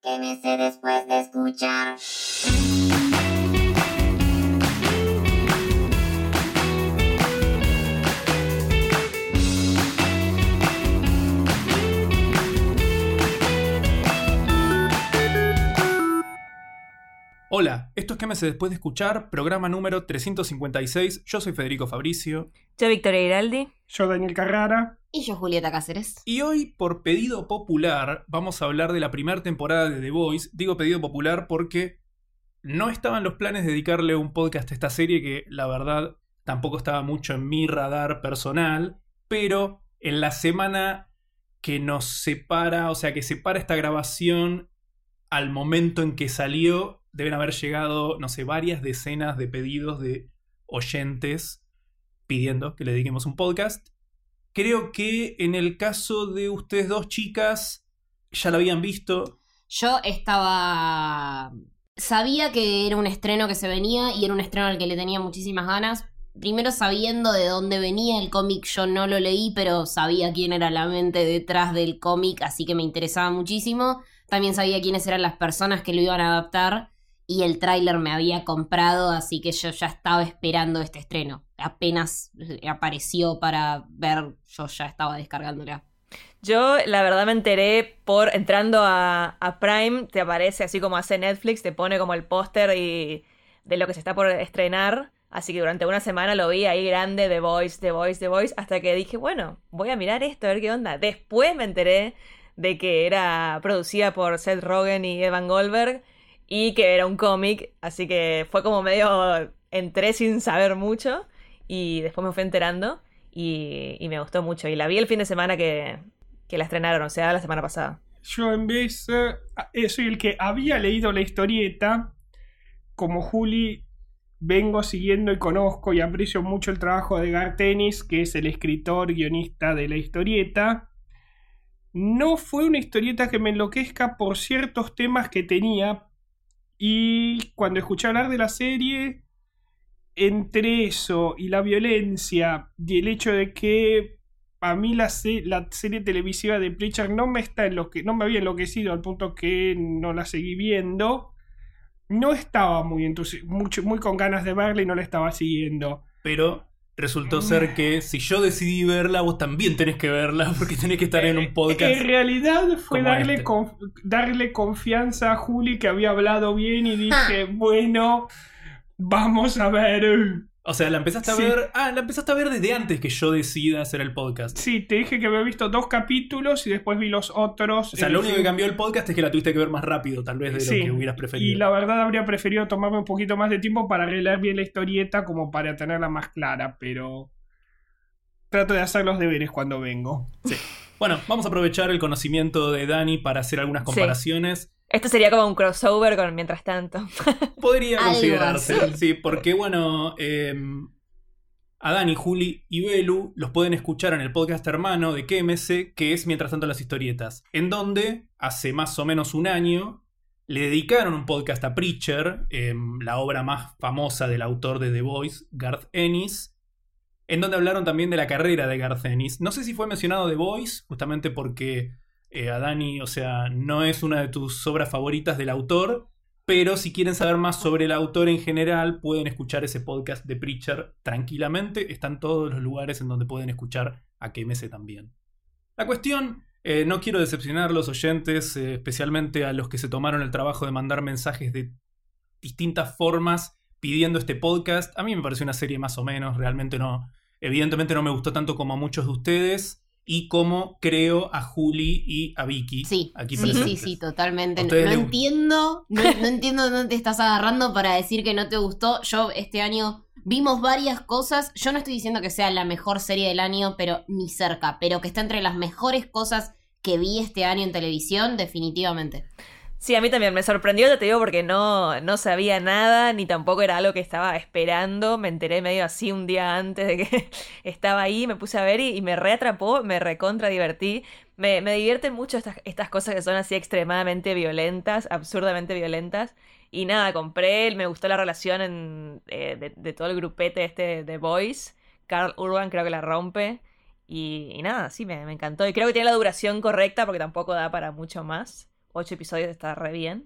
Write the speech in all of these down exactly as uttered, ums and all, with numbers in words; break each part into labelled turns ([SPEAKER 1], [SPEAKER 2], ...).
[SPEAKER 1] Quémese después de escuchar.
[SPEAKER 2] Hola, esto es Quémese después de escuchar, programa número trescientos cincuenta y seis. Yo soy Federico Fabricio.
[SPEAKER 3] Yo Victoria Giraldi.
[SPEAKER 4] Yo Daniel Carrara.
[SPEAKER 5] Y yo Julieta Cáceres.
[SPEAKER 2] Y hoy, por pedido popular, vamos a hablar de la primera temporada de The Voice. Digo pedido popular porque no estaban los planes de dedicarle un podcast a esta serie, que la verdad tampoco estaba mucho en mi radar personal, pero en la semana que nos separa, o sea, que separa esta grabación al momento en que salió, deben haber llegado, no sé, varias decenas de pedidos de oyentes pidiendo que le dediquemos un podcast. Creo que en el caso de ustedes dos chicas, ya lo habían visto.
[SPEAKER 5] Yo estaba... Sabía que era un estreno que se venía y era un estreno al que le tenía muchísimas ganas. Primero sabiendo de dónde venía el cómic, yo no lo leí, pero sabía quién era la mente detrás del cómic, así que me interesaba muchísimo. También sabía quiénes eran las personas que lo iban a adaptar. Y el tráiler me había comprado, así que yo ya estaba esperando este estreno. Apenas apareció para ver, yo ya estaba descargándola.
[SPEAKER 3] Yo, la verdad, me enteré por entrando a, a Prime, te aparece así como hace Netflix, te pone como el póster y de lo que se está por estrenar. Así que durante una semana lo vi ahí grande, The Voice, The Voice, The Voice, hasta que dije, bueno, voy a mirar esto, a ver qué onda. Después me enteré de que era producida por Seth Rogen y Evan Goldberg, y que era un cómic, así que fue como medio... Entré sin saber mucho y después me fui enterando y, y me gustó mucho. Y la vi el fin de semana que, que la estrenaron, o sea, la semana pasada.
[SPEAKER 4] Yo en vez... Eh, soy el que había leído la historieta. Como Juli, vengo siguiendo y conozco y aprecio mucho el trabajo de Garth Ennis, que es el escritor, guionista de la historieta. No fue una historieta que me enloquezca por ciertos temas que tenía. Y cuando escuché hablar de la serie, entre eso y la violencia y el hecho de que a mí la, se- la serie televisiva de Preacher no me está enloque- no me había enloquecido al punto que no la seguí viendo, no estaba muy, entusi- mucho, muy con ganas de verla y no la estaba siguiendo.
[SPEAKER 2] Pero resultó ser que si yo decidí verla, vos también tenés que verla porque tenés que estar en un podcast.
[SPEAKER 4] En realidad fue
[SPEAKER 2] como
[SPEAKER 4] darle,
[SPEAKER 2] este.
[SPEAKER 4] conf- darle confianza a Juli, que había hablado bien, y dije, bueno, vamos a ver.
[SPEAKER 2] O sea, la empezaste a
[SPEAKER 4] Sí.
[SPEAKER 2] ver... Ah, la empezaste a ver desde antes que yo decida hacer el podcast.
[SPEAKER 4] Sí, te dije que había visto dos capítulos y después vi los otros.
[SPEAKER 2] O sea,
[SPEAKER 4] eh,
[SPEAKER 2] lo único
[SPEAKER 4] sí.
[SPEAKER 2] que cambió el podcast es que la tuviste que ver más rápido, tal vez, de
[SPEAKER 4] Sí,
[SPEAKER 2] lo que hubieras preferido.
[SPEAKER 4] Y la verdad habría preferido tomarme un poquito más de tiempo para releer bien la historieta, como para tenerla más clara, pero trato de hacer los deberes cuando vengo.
[SPEAKER 2] Sí. Bueno, vamos a aprovechar el conocimiento de Dani para hacer algunas comparaciones.
[SPEAKER 3] Esto sería como un crossover con Mientras Tanto.
[SPEAKER 2] Podría
[SPEAKER 5] Algo
[SPEAKER 2] considerarse,
[SPEAKER 5] así.
[SPEAKER 2] sí, porque bueno, eh, a Dani, Juli y Belu los pueden escuchar en el podcast hermano de Quémese, que es Mientras Tanto las Historietas, en donde hace más o menos un año le dedicaron un podcast a Preacher, eh, la obra más famosa del autor de The Voice, Garth Ennis, en donde hablaron también de la carrera de Garth Ennis. No sé si fue mencionado The Voice, justamente porque eh, a Dani, o sea, no es una de tus obras favoritas del autor, pero si quieren saber más sobre el autor en general, pueden escuchar ese podcast de Preacher tranquilamente. Están todos los lugares en donde pueden escuchar a Quémese también. La cuestión, eh, no quiero decepcionar a los oyentes, eh, especialmente a los que se tomaron el trabajo de mandar mensajes de distintas formas pidiendo este podcast. A mí me pareció una serie más o menos, realmente no... Evidentemente no me gustó tanto como a muchos de ustedes y como creo a Juli y a Vicky.
[SPEAKER 5] Sí,
[SPEAKER 2] aquí
[SPEAKER 5] sí, sí,
[SPEAKER 2] presentes.
[SPEAKER 5] sí, totalmente.
[SPEAKER 2] ¿A
[SPEAKER 5] No,
[SPEAKER 2] ustedes
[SPEAKER 5] no
[SPEAKER 2] les-
[SPEAKER 5] entiendo, no, no entiendo dónde te estás agarrando para decir que no te gustó. Yo este año vimos varias cosas. Yo no estoy diciendo que sea la mejor serie del año, pero ni cerca. Pero que está entre las mejores cosas que vi este año en televisión, definitivamente.
[SPEAKER 3] Sí, a mí también me sorprendió, ya te digo, porque no, no sabía nada, ni tampoco era algo que estaba esperando. Me enteré medio así un día antes de que estaba ahí, me puse a ver y, y me reatrapó, me recontra divertí. Me, me divierten mucho estas, estas cosas que son así extremadamente violentas, absurdamente violentas. Y nada, compré, me gustó la relación en, eh, de, de todo el grupete este de Boys. Carl Urban creo que la rompe. Y, y nada, sí, me, me encantó. Y creo que tiene la duración correcta porque tampoco da para mucho más. ocho episodios está re bien.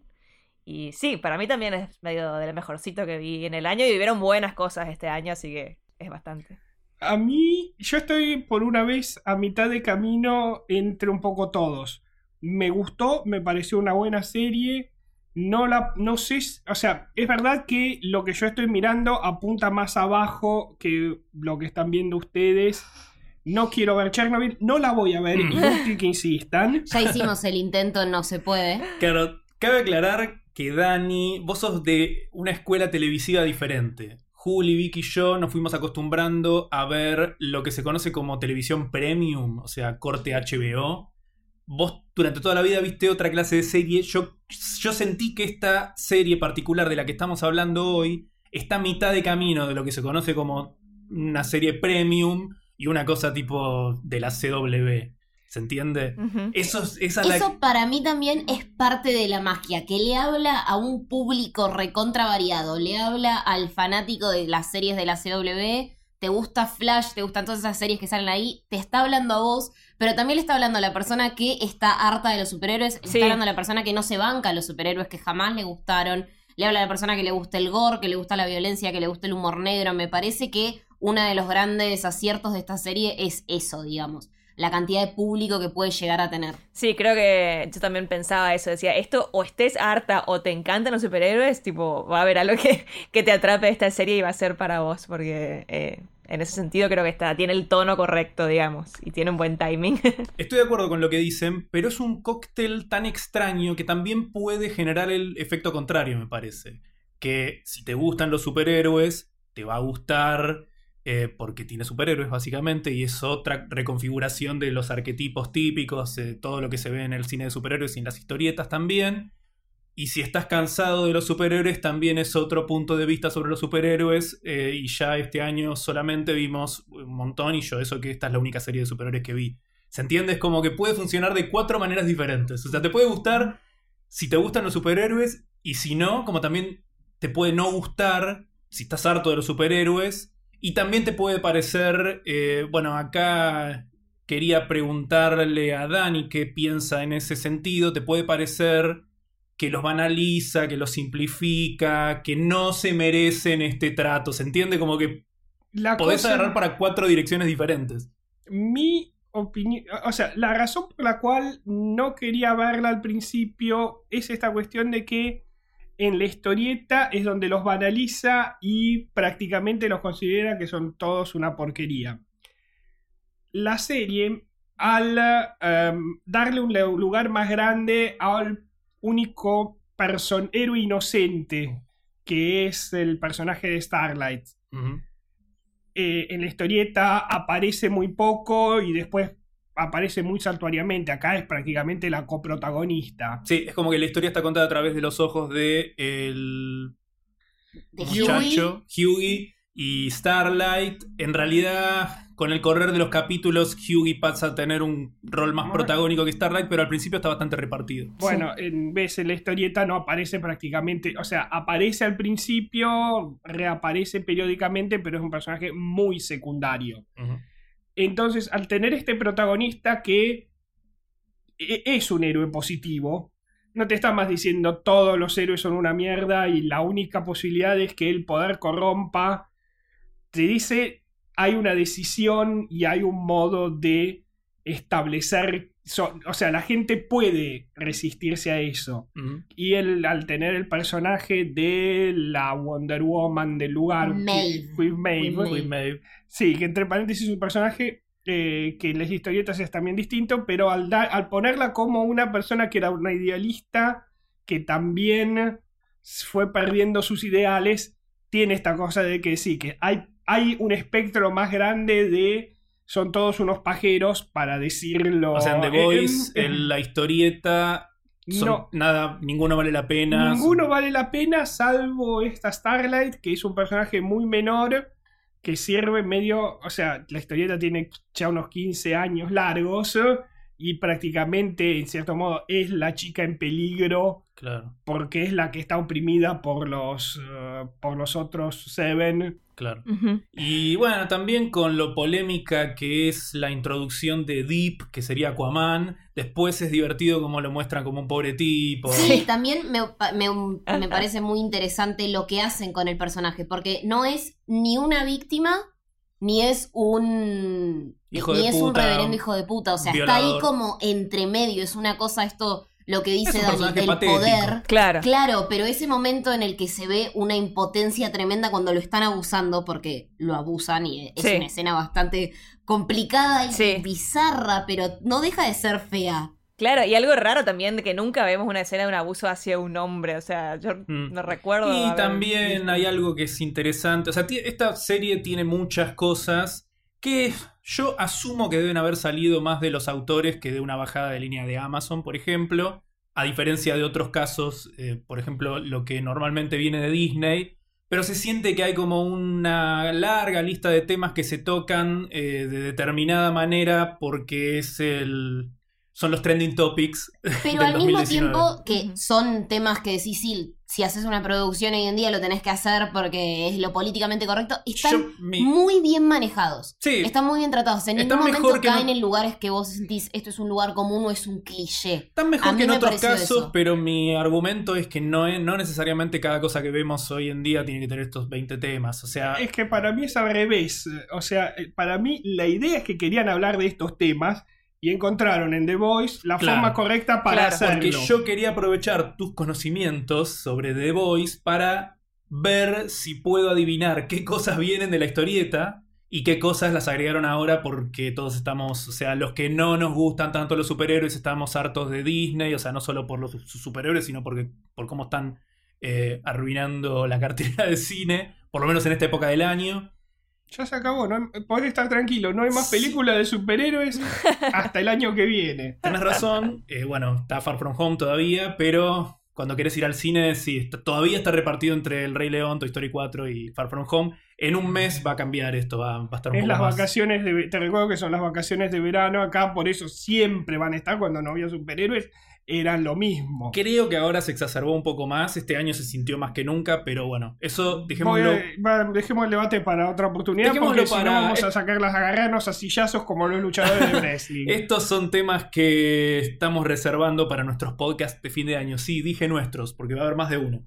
[SPEAKER 3] Y sí, para mí también es medio de lo mejorcito que vi en el año y vivieron buenas cosas este año, así que es bastante.
[SPEAKER 4] A mí, yo estoy por una vez a mitad de camino entre un poco todos. Me gustó, me pareció una buena serie. No la, no sé, o sea, es verdad que lo que yo estoy mirando apunta más abajo que lo que están viendo ustedes. No quiero ver Chernobyl, no la voy a ver,
[SPEAKER 2] Mm.
[SPEAKER 4] inútil que insistan.
[SPEAKER 5] Ya hicimos el intento, no se puede.
[SPEAKER 2] Claro, cabe aclarar que Dani, vos sos de una escuela televisiva diferente. Juli, Vicky y yo nos fuimos acostumbrando a ver lo que se conoce como televisión premium, o sea, corte H B O. Vos durante toda la vida viste otra clase de serie. Yo, yo sentí que esta serie particular de la que estamos hablando hoy está a mitad de camino de lo que se conoce como una serie premium y una cosa tipo de la C W. ¿Se entiende?
[SPEAKER 3] Ujú.
[SPEAKER 2] Eso, es- esa es la-
[SPEAKER 5] Eso para mí también es parte de la magia, que le habla a un público recontra variado, le habla al fanático de las series de la C W, te gusta Flash, te gustan todas esas series que salen ahí, te está hablando a vos, pero también le está hablando a la persona que está harta de los superhéroes, le
[SPEAKER 3] Sí.
[SPEAKER 5] está hablando a la persona que no se banca a los superhéroes, que jamás le gustaron, le habla a la persona que le gusta el gore, que le gusta la violencia, que le gusta el humor negro. Me parece que uno de los grandes aciertos de esta serie es eso, digamos. La cantidad de público que puede llegar a tener.
[SPEAKER 3] Sí, creo que yo también pensaba eso. Decía, esto o estés harta o te encantan los superhéroes, tipo, va a haber algo que, que te atrape de esta serie y va a ser para vos, porque eh, en ese sentido creo que está, tiene el tono correcto, digamos, y tiene un buen timing.
[SPEAKER 2] Estoy de acuerdo con lo que dicen, pero es un cóctel tan extraño que también puede generar el efecto contrario, me parece. Que si te gustan los superhéroes, te va a gustar eh, porque tiene superhéroes, básicamente, y es otra reconfiguración de los arquetipos típicos, eh, todo lo que se ve en el cine de superhéroes y en las historietas también. Y si estás cansado de los superhéroes, también es otro punto de vista sobre los superhéroes. eh, y ya este año solamente vimos un montón, y yo eso que esta es la única serie de superhéroes que vi. ¿Se entiende? Es como que puede funcionar de cuatro maneras diferentes. O sea, te puede gustar si te gustan los superhéroes, y si no, como también te puede no gustar si estás harto de los superhéroes. Y también te puede parecer, eh, bueno, acá quería preguntarle a Dani qué piensa en ese sentido. Te puede parecer que los banaliza, que los simplifica, que no se merecen este trato. ¿Se entiende? Como que
[SPEAKER 4] La
[SPEAKER 2] podés
[SPEAKER 4] cosa-
[SPEAKER 2] agarrar para cuatro direcciones diferentes.
[SPEAKER 4] Mi opinión, o sea, la razón por la cual no quería verla al principio es esta cuestión de que en la historieta es donde los banaliza y prácticamente los considera que son todos una porquería. La serie, al um, darle un lugar más grande al único person héroe inocente que es el personaje de Starlight,
[SPEAKER 2] Ujú.
[SPEAKER 4] Eh, en la historieta aparece muy poco y después aparece muy saltuariamente. Acá es prácticamente la coprotagonista.
[SPEAKER 2] Sí, es como que la historia está contada a través de los ojos de el
[SPEAKER 5] De
[SPEAKER 2] muchacho, Hughie y Starlight. En realidad, con el correr de los capítulos, Hughie pasa a tener un rol más
[SPEAKER 4] Bueno.
[SPEAKER 2] protagónico que Starlight, pero al principio está bastante repartido.
[SPEAKER 4] Bueno, en vez en la historieta no aparece prácticamente, o sea, aparece al principio, reaparece periódicamente, pero es un personaje muy secundario.
[SPEAKER 2] Ujú.
[SPEAKER 4] Entonces, al tener este protagonista que e- es un héroe positivo, no te está más diciendo todos los héroes son una mierda y la única posibilidad es que el poder corrompa. Te dice, hay una decisión y hay un modo de establecer, so- o sea, la gente puede resistirse a eso.
[SPEAKER 2] Ujú.
[SPEAKER 4] Y él, al tener el personaje de la Wonder Woman del lugar,
[SPEAKER 5] Maeve.
[SPEAKER 4] que- Maeve,
[SPEAKER 5] Maeve.
[SPEAKER 2] Fui Maeve.
[SPEAKER 4] sí, que entre paréntesis es un personaje eh, que en las historietas es también distinto, pero al, dar- al ponerla como una persona que era una idealista, que también fue perdiendo sus ideales, tiene esta cosa de que sí, que hay, hay un espectro más grande de son todos unos pajeros, para decirlo.
[SPEAKER 2] O sea, en The
[SPEAKER 4] eh,
[SPEAKER 2] Voice,
[SPEAKER 4] em,
[SPEAKER 2] en la historieta, son
[SPEAKER 4] No.
[SPEAKER 2] nada, ninguno vale la pena.
[SPEAKER 4] Ninguno vale la pena salvo esta Starlight, que es un personaje muy menor, que sirve medio, o sea, la historieta tiene ya unos quince años largos eh, y prácticamente, en cierto modo, es la chica en peligro
[SPEAKER 2] Claro.
[SPEAKER 4] porque es la que está oprimida por los, eh, por los otros Seven.
[SPEAKER 2] Claro.
[SPEAKER 3] Ujú.
[SPEAKER 2] Y bueno, también con lo polémica que es la introducción de Deep, que sería Aquaman. Después es divertido como lo muestran como un pobre tipo.
[SPEAKER 5] Sí, también me, me, me parece muy interesante lo que hacen con el personaje, porque no es ni una víctima, ni es un
[SPEAKER 2] Hijo
[SPEAKER 5] ni
[SPEAKER 2] de
[SPEAKER 5] es un
[SPEAKER 2] puta,
[SPEAKER 5] reverendo hijo de puta. O sea,
[SPEAKER 2] violador.
[SPEAKER 5] está ahí como entre medio. Es una cosa esto, lo que dice
[SPEAKER 2] Es un
[SPEAKER 5] Dani,
[SPEAKER 2] personaje
[SPEAKER 5] del
[SPEAKER 2] patético.
[SPEAKER 5] poder.
[SPEAKER 3] Claro.
[SPEAKER 5] Claro, pero ese momento en el que se ve una impotencia tremenda cuando lo están abusando, porque lo abusan y es
[SPEAKER 3] Sí.
[SPEAKER 5] una escena bastante complicada y
[SPEAKER 3] Sí.
[SPEAKER 5] bizarra, pero no deja de ser fea.
[SPEAKER 3] Claro, y algo raro también de que nunca vemos una escena de un abuso hacia un hombre. O sea, yo
[SPEAKER 2] Mm.
[SPEAKER 3] no recuerdo.
[SPEAKER 2] Y
[SPEAKER 3] haber
[SPEAKER 2] también
[SPEAKER 3] visto.
[SPEAKER 2] hay algo que es interesante. O sea, ti- esta serie tiene muchas cosas que yo asumo que deben haber salido más de los autores que de una bajada de línea de Amazon, por ejemplo. A diferencia de otros casos, eh, por ejemplo, lo que normalmente viene de Disney. Pero se siente que hay como una larga lista de temas que se tocan eh, de determinada manera porque es el... son los trending topics.
[SPEAKER 5] Pero
[SPEAKER 2] del
[SPEAKER 5] al mismo
[SPEAKER 2] dos mil diecinueve.
[SPEAKER 5] tiempo que
[SPEAKER 3] Ujú.
[SPEAKER 5] son temas que decís, sí, si haces una producción hoy en día lo tenés que hacer porque es lo políticamente correcto, están
[SPEAKER 2] Yo, mi-
[SPEAKER 5] muy bien manejados.
[SPEAKER 2] Sí.
[SPEAKER 5] Están muy bien tratados. En
[SPEAKER 2] Están
[SPEAKER 5] ningún
[SPEAKER 2] mejor
[SPEAKER 5] momento
[SPEAKER 2] que
[SPEAKER 5] caen
[SPEAKER 2] no-
[SPEAKER 5] en lugares que vos sentís esto es un lugar común o es un cliché.
[SPEAKER 2] Están
[SPEAKER 5] A
[SPEAKER 2] mejor
[SPEAKER 5] mí
[SPEAKER 2] que en
[SPEAKER 5] me
[SPEAKER 2] otros
[SPEAKER 5] pareció
[SPEAKER 2] casos,
[SPEAKER 5] eso.
[SPEAKER 2] pero mi argumento es que no, es, no necesariamente cada cosa que vemos hoy en día tiene que tener estos veinte temas. O sea,
[SPEAKER 4] Es que para mí es al revés. O sea, eh, para mí la idea es que querían hablar de estos temas y encontraron en The Voice la
[SPEAKER 2] Claro.
[SPEAKER 4] forma correcta para
[SPEAKER 3] Claro,
[SPEAKER 4] hacerlo.
[SPEAKER 2] porque yo quería aprovechar tus conocimientos sobre The Voice para ver si puedo adivinar qué cosas vienen de la historieta y qué cosas las agregaron ahora porque todos estamos, o sea, los que no nos gustan tanto los superhéroes estamos hartos de Disney, o sea, no solo por los sus superhéroes, sino porque, por cómo están eh, arruinando la cartelera de cine, por lo menos en esta época del año.
[SPEAKER 4] Ya se acabó, ¿no? Podés estar tranquilo, no hay más
[SPEAKER 2] Sí.
[SPEAKER 4] películas de superhéroes hasta el año que viene.
[SPEAKER 2] Tenés razón, eh, bueno, está Far From Home todavía, pero cuando querés ir al cine, sí, está- todavía está repartido entre El Rey León, Toy Story cuatro y Far From Home. En un mes va a cambiar esto, va, va a estar un
[SPEAKER 4] Es
[SPEAKER 2] poco
[SPEAKER 4] las
[SPEAKER 2] más.
[SPEAKER 4] vacaciones de... Te recuerdo que son las vacaciones de verano acá, por eso siempre van a estar cuando no había superhéroes, eran lo mismo.
[SPEAKER 2] Creo que ahora se exacerbó un poco más, este año se sintió más que nunca, pero bueno, eso
[SPEAKER 4] Voy
[SPEAKER 2] dejémoslo.
[SPEAKER 4] a- va, dejemos el debate para otra oportunidad
[SPEAKER 2] Dejémoslo
[SPEAKER 4] porque si
[SPEAKER 2] para-
[SPEAKER 4] no vamos a sacarlas a agarrarnos a sillazos como los luchadores de wrestling.
[SPEAKER 2] Estos son temas que estamos reservando para nuestros podcasts de fin de año. Sí, dije nuestros, porque va a haber más de uno.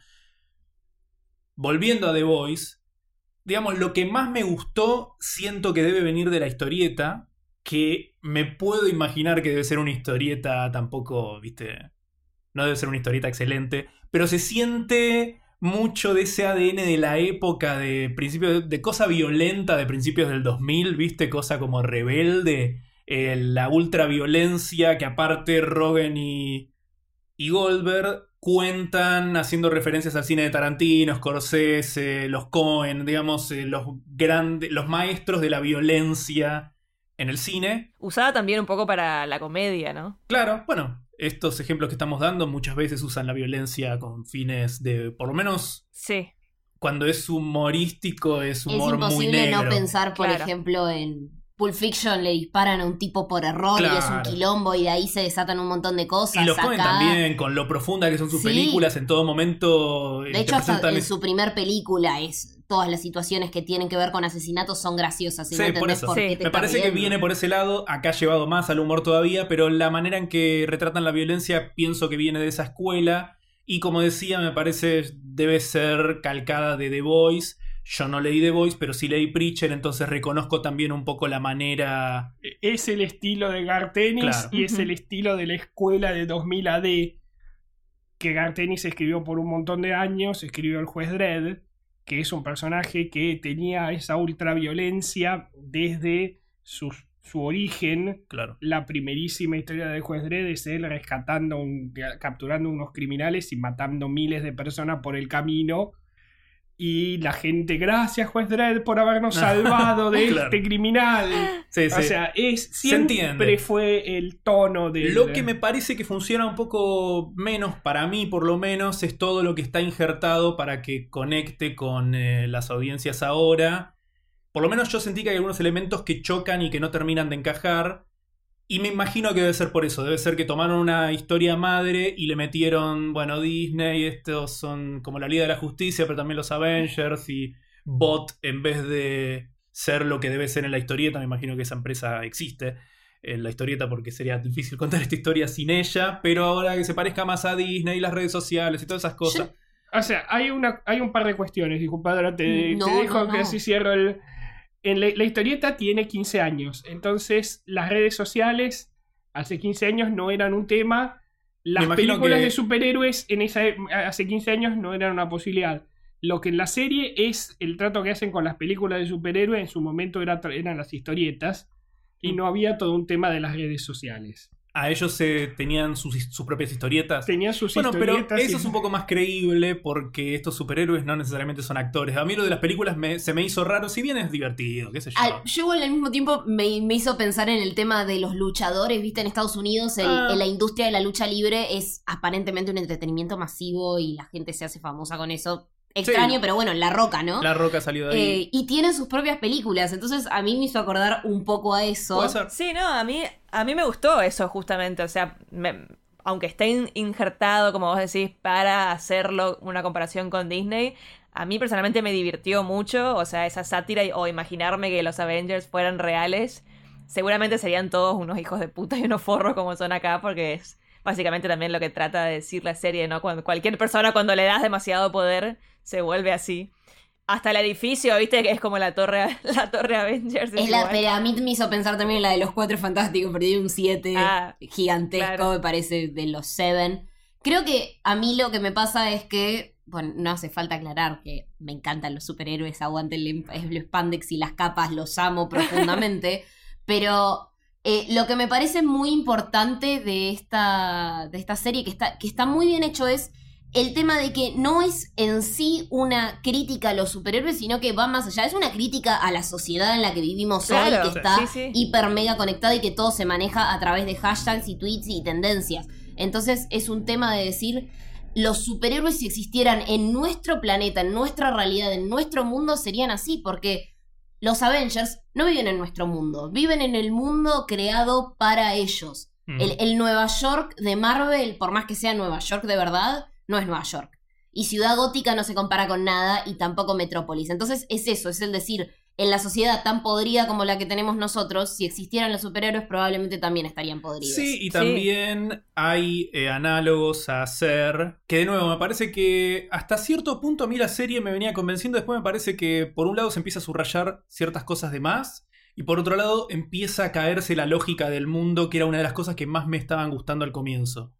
[SPEAKER 2] Volviendo a The Voice, digamos, lo que más me gustó, siento que debe venir de la historieta, que me puedo imaginar que debe ser una historieta tampoco, viste, no debe ser una historieta excelente, pero se siente mucho de ese A D N de la época, de principios, de cosa violenta de principios del dos mil, viste, cosa como rebelde, eh, la ultraviolencia que aparte Rogen y, y Goldberg cuentan haciendo referencias al cine de Tarantino, Scorsese, los Coen, digamos, eh, los grandes, los maestros de la violencia en el cine.
[SPEAKER 3] Usada también un poco para la comedia, ¿no?
[SPEAKER 2] Claro, bueno, estos ejemplos que estamos dando muchas veces usan la violencia con fines de, por lo menos
[SPEAKER 3] Sí.
[SPEAKER 2] cuando es humorístico, es
[SPEAKER 5] Es
[SPEAKER 2] humor muy
[SPEAKER 5] imposible
[SPEAKER 2] negro.
[SPEAKER 5] no pensar, por
[SPEAKER 3] Claro.
[SPEAKER 5] ejemplo, en Pulp Fiction le disparan a un tipo por error y es un
[SPEAKER 2] Claro.
[SPEAKER 5] quilombo y de ahí se desatan un montón de cosas.
[SPEAKER 2] Y los Coen
[SPEAKER 5] Acá-
[SPEAKER 2] también, con lo profunda que son sus
[SPEAKER 5] Sí.
[SPEAKER 2] películas, en todo momento eh,
[SPEAKER 5] De
[SPEAKER 2] te
[SPEAKER 5] hecho, hasta
[SPEAKER 2] presentan-
[SPEAKER 5] en su primer película es todas las situaciones que tienen que ver con asesinatos son graciosas. Y
[SPEAKER 2] Sí,
[SPEAKER 5] no
[SPEAKER 2] por
[SPEAKER 5] entendés
[SPEAKER 2] eso.
[SPEAKER 5] por
[SPEAKER 3] Sí.
[SPEAKER 5] qué te
[SPEAKER 2] Me
[SPEAKER 5] estás
[SPEAKER 2] parece que
[SPEAKER 5] riendo.
[SPEAKER 2] viene por ese lado, acá llevado más al humor todavía, pero la manera en que retratan la violencia pienso que viene de esa escuela y como decía me parece debe ser calcada de The Voice. Yo no leí The Voice, pero sí leí Preacher, entonces reconozco también un poco la manera...
[SPEAKER 4] Es el estilo de Garth Ennis
[SPEAKER 2] Claro.
[SPEAKER 4] y es
[SPEAKER 3] Ujú.
[SPEAKER 4] el estilo de la escuela de dos mil A D que Garth Ennis escribió por un montón de años, escribió El Juez Dredd, que es un personaje que tenía esa ultraviolencia desde su, su origen.
[SPEAKER 2] Claro.
[SPEAKER 4] La primerísima historia del Juez Dredd es él rescatando, un, capturando unos criminales y matando miles de personas por el camino. Y la gente, gracias Juez Dredd por habernos salvado de
[SPEAKER 2] Claro.
[SPEAKER 4] este criminal.
[SPEAKER 2] Sí, sí.
[SPEAKER 4] O sea, es,
[SPEAKER 2] Se
[SPEAKER 4] siempre
[SPEAKER 2] entiende.
[SPEAKER 4] fue el tono de...
[SPEAKER 2] Lo que me parece que funciona un poco menos, para mí por lo menos, es todo lo que está injertado para que conecte con eh, las audiencias ahora. Por lo menos yo sentí que hay algunos elementos que chocan y que no terminan de encajar. Y me imagino que debe ser por eso. Debe ser que tomaron una historia madre y le metieron, bueno, Disney, estos son como la Liga de la Justicia, pero también los Avengers y bot en vez de ser lo que debe ser en la historieta. Me imagino que esa empresa existe en la historieta porque sería difícil contar esta historia sin ella, pero ahora que se parezca más a Disney, las redes sociales y todas esas cosas.
[SPEAKER 4] O sea, hay, una, hay un par de cuestiones, disculpa, ahora te,
[SPEAKER 5] No,
[SPEAKER 4] te dejo
[SPEAKER 5] no, no.
[SPEAKER 4] que así cierro el... En la, la historieta tiene quince años, entonces las redes sociales hace quince años no eran un tema, las
[SPEAKER 2] Me imagino
[SPEAKER 4] películas
[SPEAKER 2] que-
[SPEAKER 4] de superhéroes en esa, hace quince años no eran una posibilidad. Lo que en la serie es el trato que hacen con las películas de superhéroes, en su momento era, eran las historietas, y no había todo un tema de las redes sociales.
[SPEAKER 2] A ellos eh, tenían sus, sus propias historietas.
[SPEAKER 4] Tenían sus
[SPEAKER 2] Bueno, pero
[SPEAKER 4] historietas.
[SPEAKER 2] eso
[SPEAKER 4] y-
[SPEAKER 2] es un poco más creíble porque estos superhéroes no necesariamente son actores. A mí lo de las películas me- se me hizo raro, si bien es divertido, qué sé yo.
[SPEAKER 5] Al- yo igual al mismo tiempo me, me hizo pensar en el tema de los luchadores, viste, en Estados Unidos, el-
[SPEAKER 2] Ah.
[SPEAKER 5] en la industria de la lucha libre es aparentemente un entretenimiento masivo y la gente se hace famosa con eso. Extraño,
[SPEAKER 2] Sí.
[SPEAKER 5] pero bueno, La Roca, ¿no?
[SPEAKER 2] La Roca salió de ahí.
[SPEAKER 5] Eh, y tienen sus propias películas, entonces a mí me hizo acordar un poco a eso.
[SPEAKER 2] Puede ser.
[SPEAKER 3] Sí, no, a mí, a mí me gustó eso justamente, o sea, me- aunque esté in- injertado, como vos decís, para hacerlo una comparación con Disney, a mí personalmente me divirtió mucho, o sea, esa sátira y- o imaginarme que los Avengers fueran reales, seguramente serían todos unos hijos de puta y unos forros como son acá, porque es básicamente también lo que trata de decir la serie, ¿no? Cuando cualquier persona cuando le das demasiado poder se vuelve así. Hasta el edificio, viste, que es como la torre, la torre Avengers.
[SPEAKER 5] Es la,
[SPEAKER 3] igual.
[SPEAKER 5] pero a mí me hizo pensar también en la de los Cuatro Fantásticos, pero tiene un siete
[SPEAKER 3] Ah,
[SPEAKER 5] gigantesco,
[SPEAKER 3] claro.
[SPEAKER 5] me parece, de los Seven. Creo que a mí lo que me pasa es que, bueno, no hace falta aclarar que me encantan los superhéroes, aguanten el, el spandex y las capas, los amo profundamente, pero eh, lo que me parece muy importante de esta, de esta serie, que está, que está muy bien hecho, es el tema de que no es en sí una crítica a los superhéroes, sino que va más allá. Es una crítica a la sociedad en la que vivimos
[SPEAKER 3] Claro,
[SPEAKER 5] hoy, que está
[SPEAKER 3] sí, sí.
[SPEAKER 5] hiper mega conectada y que todo se maneja a través de hashtags y tweets y tendencias. Entonces es un tema de decir, los superhéroes si existieran en nuestro planeta, en nuestra realidad, en nuestro mundo, serían así, porque los Avengers no viven en nuestro mundo, viven en el mundo creado para ellos.
[SPEAKER 2] Mm.
[SPEAKER 5] El, el Nueva York de Marvel, por más que sea Nueva York de verdad, no es Nueva York. Y Ciudad Gótica no se compara con nada y tampoco Metrópolis. Entonces es eso, es el decir, en la sociedad tan podrida como la que tenemos nosotros, si existieran los superhéroes probablemente también estarían podridos.
[SPEAKER 2] Sí, y también hay eh, análogos a hacer. Que de nuevo, me parece que hasta cierto punto a mí la serie me venía convenciendo. Después me parece que por un lado se empieza a subrayar ciertas cosas de más. Y por otro lado empieza a caerse la lógica del mundo, que era una de las cosas que más me estaban gustando al comienzo.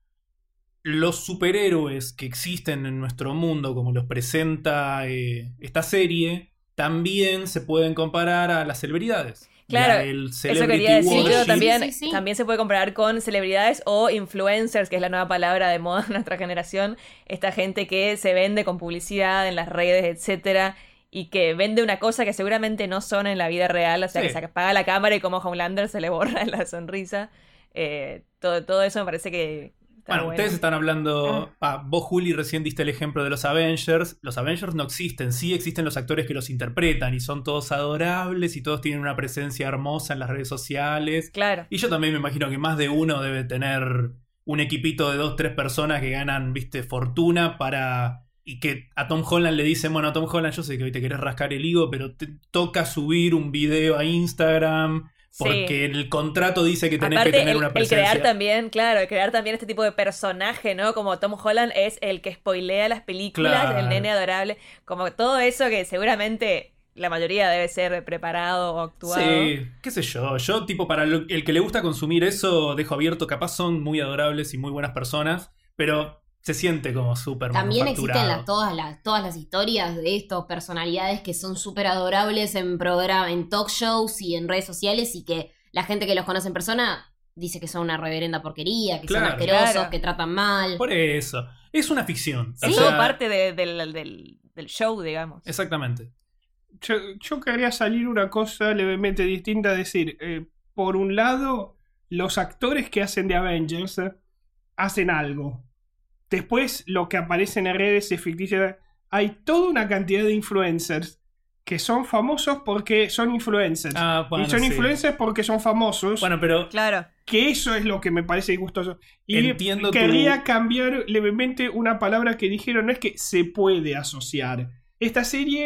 [SPEAKER 2] Los superhéroes que existen en nuestro mundo, como los presenta eh, esta serie, también se pueden comparar a las celebridades.
[SPEAKER 3] Claro,
[SPEAKER 2] Ya el
[SPEAKER 3] eso
[SPEAKER 2] celebrity
[SPEAKER 3] quería decir yo
[SPEAKER 2] worship.
[SPEAKER 3] también.
[SPEAKER 5] Sí, sí, sí.
[SPEAKER 3] También se puede comparar con celebridades o influencers, que es la nueva palabra de moda en nuestra generación. Esta gente que se vende con publicidad en las redes, etcétera, y que vende una cosa que seguramente no son en la vida real. O sea,
[SPEAKER 2] Sí.
[SPEAKER 3] que se apaga la cámara y como Homelander se le borra la sonrisa. Eh, todo, todo eso me parece que está
[SPEAKER 2] Bueno,
[SPEAKER 3] bueno.
[SPEAKER 2] ustedes están hablando. Ah, vos, Juli, recién diste el ejemplo de los Avengers. Los Avengers no existen, sí existen los actores que los interpretan y son todos adorables y todos tienen una presencia hermosa en las redes sociales.
[SPEAKER 3] Claro.
[SPEAKER 2] Y yo también me imagino que más de uno debe tener un equipito de dos, tres personas que ganan, viste, fortuna para. Y que a Tom Holland le dicen, bueno, Tom Holland, yo sé que hoy te querés rascar el higo, pero te toca subir un video a Instagram. Porque
[SPEAKER 3] Sí.
[SPEAKER 2] el contrato dice que tenés
[SPEAKER 3] Aparte,
[SPEAKER 2] que tener
[SPEAKER 3] el,
[SPEAKER 2] una
[SPEAKER 3] el
[SPEAKER 2] presencia.
[SPEAKER 3] crear también, claro, el crear también este tipo de personaje, ¿no? Como Tom Holland es el que spoilea las películas,
[SPEAKER 2] Claro.
[SPEAKER 3] el nene adorable, como todo eso que seguramente la mayoría debe ser preparado o actuado.
[SPEAKER 2] Sí, qué sé yo. Yo, tipo, para lo- el que le gusta consumir eso, dejo abierto. Capaz son muy adorables y muy buenas personas, pero se siente como súper
[SPEAKER 5] También existen
[SPEAKER 2] manufacturado.
[SPEAKER 5] las, todas, las, todas las historias de estos personalidades que son súper adorables en programa, en talk shows y en redes sociales y que la gente que los conoce en persona dice que son una reverenda porquería, que
[SPEAKER 2] Claro.
[SPEAKER 5] son asquerosos,
[SPEAKER 3] Claro.
[SPEAKER 5] que tratan mal.
[SPEAKER 2] Por eso. Es una ficción.
[SPEAKER 3] Es
[SPEAKER 2] O
[SPEAKER 3] todo
[SPEAKER 2] sea,
[SPEAKER 3] parte de- del, del- del show, digamos.
[SPEAKER 2] Exactamente.
[SPEAKER 4] Yo, yo quería salir una cosa levemente distinta, decir, eh, por un lado, los actores que hacen de Avengers eh, hacen algo. Después, lo que aparece en redes es ficticio. Hay toda una cantidad de influencers que son famosos porque son influencers.
[SPEAKER 2] Ah, bueno,
[SPEAKER 4] y son
[SPEAKER 2] sí.
[SPEAKER 4] influencers porque son famosos.
[SPEAKER 2] Bueno, pero
[SPEAKER 3] Claro.
[SPEAKER 4] Que eso es lo que me parece disgustoso. Y
[SPEAKER 2] Entiendo
[SPEAKER 4] querría
[SPEAKER 2] tu-
[SPEAKER 4] cambiar levemente una palabra que dijeron, no es que se puede asociar. Esta serie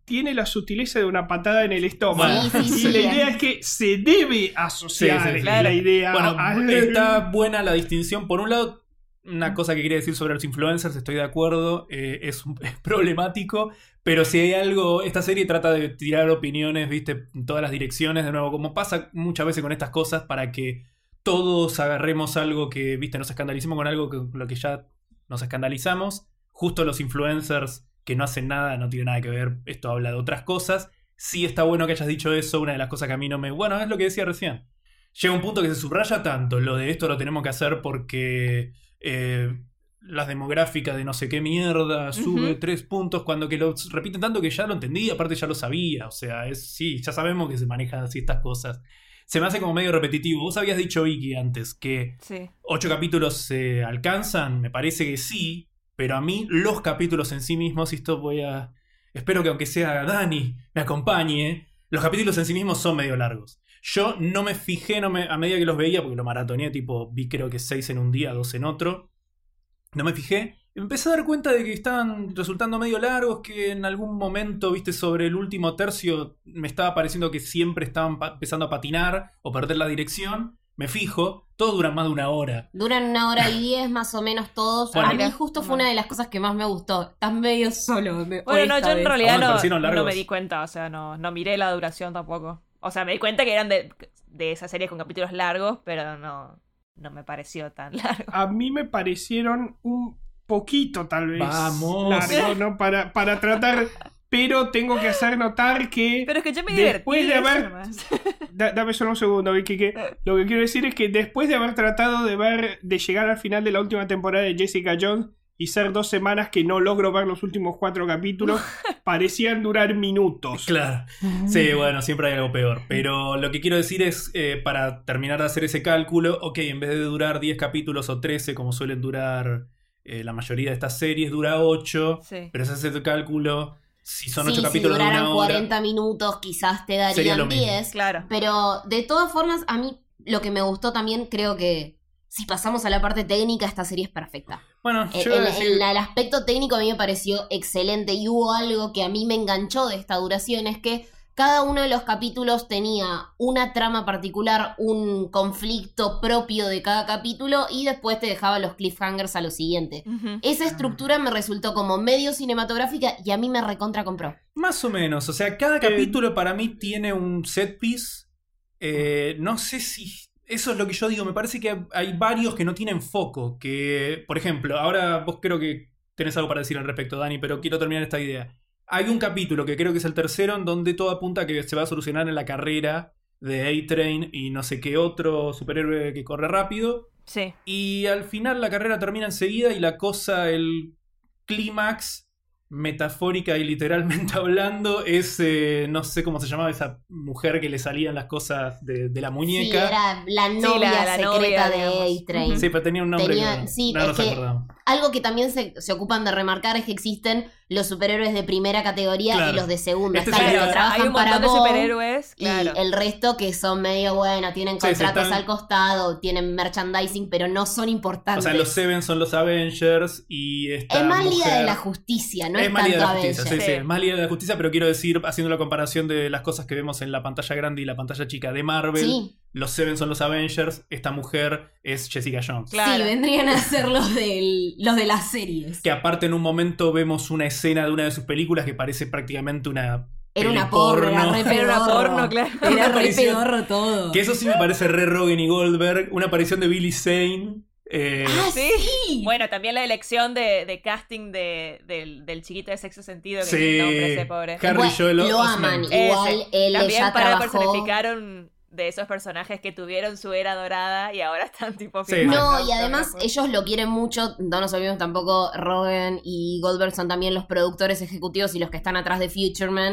[SPEAKER 4] tiene la sutileza de una patada en el estómago.
[SPEAKER 5] Sí, sí,
[SPEAKER 4] y
[SPEAKER 5] sí.
[SPEAKER 4] la idea es que se debe asociar
[SPEAKER 2] Sí, sí, sí.
[SPEAKER 4] la
[SPEAKER 3] Claro.
[SPEAKER 4] idea.
[SPEAKER 2] Bueno,
[SPEAKER 4] al-
[SPEAKER 2] está buena la distinción. Por un lado, una cosa que quería decir sobre los influencers, estoy de acuerdo, eh, es, un- es problemático, pero si hay algo, esta serie trata de tirar opiniones, viste, en todas las direcciones, de nuevo, como pasa muchas veces con estas cosas, para que todos agarremos algo que, viste, nos escandalicemos con algo que lo que ya nos escandalizamos. Justo los influencers que no hacen nada, no tiene nada que ver, esto habla de otras cosas. Sí está bueno que hayas dicho eso, una de las cosas que a mí no me... Bueno, es lo que decía recién. Llega un punto que se subraya tanto lo de esto lo tenemos que hacer porque eh, las demográficas de no sé qué mierda sube
[SPEAKER 3] Ujú.
[SPEAKER 2] tres puntos, cuando que lo repiten tanto que ya lo entendí, aparte ya lo sabía. O sea, es sí, ya sabemos que se manejan así estas cosas. Se me hace como medio repetitivo. Vos habías dicho, Vicky, antes que
[SPEAKER 3] Sí.
[SPEAKER 2] ocho capítulos se alcanzan, me parece que sí, pero a mí los capítulos en sí mismos, y esto voy a... Espero que aunque sea Dani me acompañe, los capítulos en sí mismos son medio largos. Yo no me fijé no me, a medida que los veía, porque lo maratoneé, tipo, vi creo que seis en un día, dos en otro. No me fijé. Empecé a dar cuenta de que estaban resultando medio largos, que en algún momento, viste, sobre el último tercio me estaba pareciendo que siempre estaban pa- empezando a patinar o perder la dirección. Me fijo, todos duran más de una hora.
[SPEAKER 5] Duran una hora y diez más o menos todos.
[SPEAKER 2] Bueno.
[SPEAKER 5] a mí
[SPEAKER 3] Mira.
[SPEAKER 5] justo fue una de las cosas que más me gustó. Estás medio solo. me-
[SPEAKER 3] Bueno, no,
[SPEAKER 5] esta
[SPEAKER 3] yo en
[SPEAKER 5] vez.
[SPEAKER 3] realidad
[SPEAKER 2] ¿A vos te
[SPEAKER 3] no,
[SPEAKER 2] parecieron
[SPEAKER 3] no
[SPEAKER 2] largos?
[SPEAKER 3] me di cuenta, o sea, no, no miré la duración tampoco. O sea, me di cuenta que eran de, de esas series con capítulos largos, pero no, no me pareció tan largo.
[SPEAKER 4] A mí me parecieron un poquito, tal vez,
[SPEAKER 2] Vamos.
[SPEAKER 4] largo, ¿no? Para, para tratar... Pero tengo que hacer notar que...
[SPEAKER 3] Pero es que yo me
[SPEAKER 4] Después
[SPEAKER 3] divertí.
[SPEAKER 4] de
[SPEAKER 3] eso
[SPEAKER 4] haber-
[SPEAKER 3] nomás.
[SPEAKER 4] Da- dame solo un segundo, Vicky, que lo que quiero decir es que después de haber tratado de ver, de llegar al final de la última temporada de Jessica Jones y ser dos semanas que no logro ver los últimos cuatro capítulos, parecían durar minutos.
[SPEAKER 2] Claro. Sí, bueno, siempre hay algo peor. Pero lo que quiero decir es, eh, para terminar de hacer ese cálculo, ok, en vez de durar diez capítulos o trece, como suelen durar eh, la mayoría de estas series, dura ocho.
[SPEAKER 3] Sí.
[SPEAKER 2] Pero ese es el cálculo. Si son ocho
[SPEAKER 5] Sí,
[SPEAKER 2] capítulos
[SPEAKER 5] si
[SPEAKER 2] de
[SPEAKER 5] duraran
[SPEAKER 2] una hora.
[SPEAKER 5] cuarenta minutos, quizás te
[SPEAKER 2] Sería lo
[SPEAKER 5] darían
[SPEAKER 2] mismo.
[SPEAKER 5] diez.
[SPEAKER 3] Claro.
[SPEAKER 5] Pero de todas formas, a mí lo que me gustó también, creo que si pasamos a la parte técnica, esta serie es perfecta.
[SPEAKER 2] Bueno,
[SPEAKER 5] El,
[SPEAKER 2] yo iba a
[SPEAKER 5] el-
[SPEAKER 2] decir-
[SPEAKER 5] el- el aspecto técnico a mí me pareció excelente y hubo algo que a mí me enganchó de esta duración, es que cada uno de los capítulos tenía una trama particular, un conflicto propio de cada capítulo y después te dejaba los cliffhangers a lo siguiente.
[SPEAKER 3] Ujú.
[SPEAKER 5] Esa estructura me resultó como medio cinematográfica y a mí me recontra compró.
[SPEAKER 2] Más o menos. O sea, cada
[SPEAKER 4] Eh,
[SPEAKER 2] capítulo para mí tiene un set piece. Eh, no sé si... Eso es lo que yo digo. Me parece que hay varios que no tienen foco. Que, por ejemplo, ahora vos creo que tenés algo para decir al respecto, Dani, pero quiero terminar esta idea. Hay un capítulo que creo que es el tercero en donde todo apunta a que se va a solucionar en la carrera de A-Train y no sé qué otro superhéroe que corre rápido.
[SPEAKER 3] Sí.
[SPEAKER 2] Y al final la carrera termina enseguida y la cosa, el clímax, metafórica y literalmente hablando, es, eh, no sé cómo se llamaba esa mujer que le salían las cosas de, de la
[SPEAKER 5] Sí,
[SPEAKER 2] muñeca.
[SPEAKER 5] era la
[SPEAKER 3] Sí,
[SPEAKER 5] novia
[SPEAKER 3] la- la
[SPEAKER 5] secreta
[SPEAKER 3] novia,
[SPEAKER 5] de
[SPEAKER 3] digamos.
[SPEAKER 5] A-Train.
[SPEAKER 3] Ujú.
[SPEAKER 2] Sí, pero tenía un nombre
[SPEAKER 5] Tenía-
[SPEAKER 2] que
[SPEAKER 5] sí,
[SPEAKER 2] no
[SPEAKER 5] es
[SPEAKER 2] nos
[SPEAKER 5] que-
[SPEAKER 2] acordamos.
[SPEAKER 5] Algo que también se, se ocupan de remarcar es que existen los superhéroes de primera categoría
[SPEAKER 2] Claro.
[SPEAKER 5] y los de segunda.
[SPEAKER 2] Este
[SPEAKER 5] Están los
[SPEAKER 2] sería-
[SPEAKER 5] que trabajan
[SPEAKER 3] Hay un
[SPEAKER 5] para
[SPEAKER 3] montón de
[SPEAKER 5] Bow
[SPEAKER 3] superhéroes,
[SPEAKER 5] y
[SPEAKER 3] claro.
[SPEAKER 5] el resto que son medio, bueno, tienen
[SPEAKER 2] Sí, sí,
[SPEAKER 5] contratos
[SPEAKER 2] están-
[SPEAKER 5] al costado, tienen merchandising, pero no son
[SPEAKER 2] O
[SPEAKER 5] importantes.
[SPEAKER 2] sea, los Seven son los Avengers y esta
[SPEAKER 5] es más Liga
[SPEAKER 2] mujer-
[SPEAKER 5] de la Justicia, no es,
[SPEAKER 2] es más Liga de
[SPEAKER 5] tanto
[SPEAKER 2] la Justicia, sí,
[SPEAKER 5] Avengers.
[SPEAKER 2] sí,
[SPEAKER 3] Sí.
[SPEAKER 2] es más Liga de la Justicia, pero quiero decir, haciendo la comparación de las cosas que vemos en la pantalla grande y la pantalla chica de Marvel,
[SPEAKER 5] Sí.
[SPEAKER 2] los Seven son los Avengers, esta mujer es Jessica Jones.
[SPEAKER 3] Claro.
[SPEAKER 5] Sí, vendrían a ser los, del, los de las series.
[SPEAKER 2] Que aparte en un momento vemos una escena de una de sus películas que parece prácticamente una
[SPEAKER 5] Era una
[SPEAKER 2] peli
[SPEAKER 5] porno, era re
[SPEAKER 3] Era una
[SPEAKER 5] pedorro.
[SPEAKER 3] porno, claro.
[SPEAKER 5] Era
[SPEAKER 2] Una
[SPEAKER 5] re
[SPEAKER 2] aparición-
[SPEAKER 5] pedorro todo.
[SPEAKER 2] Que eso sí me parece re Rogen y Goldberg. Una aparición de Billy Zane. eh,
[SPEAKER 5] Ah,
[SPEAKER 3] Sí.
[SPEAKER 5] sí.
[SPEAKER 3] Bueno, también la elección de, de casting de, del, del chiquito de sexo sentido, que
[SPEAKER 2] Sí.
[SPEAKER 3] el nombre ese pobre.
[SPEAKER 2] Harry
[SPEAKER 5] Bueno,
[SPEAKER 2] Joel
[SPEAKER 5] lo
[SPEAKER 2] Osment.
[SPEAKER 5] aman.
[SPEAKER 3] Ese.
[SPEAKER 5] Igual él
[SPEAKER 3] También
[SPEAKER 5] ya
[SPEAKER 3] para
[SPEAKER 5] trabajó.
[SPEAKER 3] personificaron de esos personajes que tuvieron su era dorada y ahora están tipo
[SPEAKER 2] Sí.
[SPEAKER 3] filmando.
[SPEAKER 5] No, y además ellos lo quieren mucho. No nos olvidemos tampoco, Rogen y Goldberg son también los productores ejecutivos y los que están atrás de Future Man.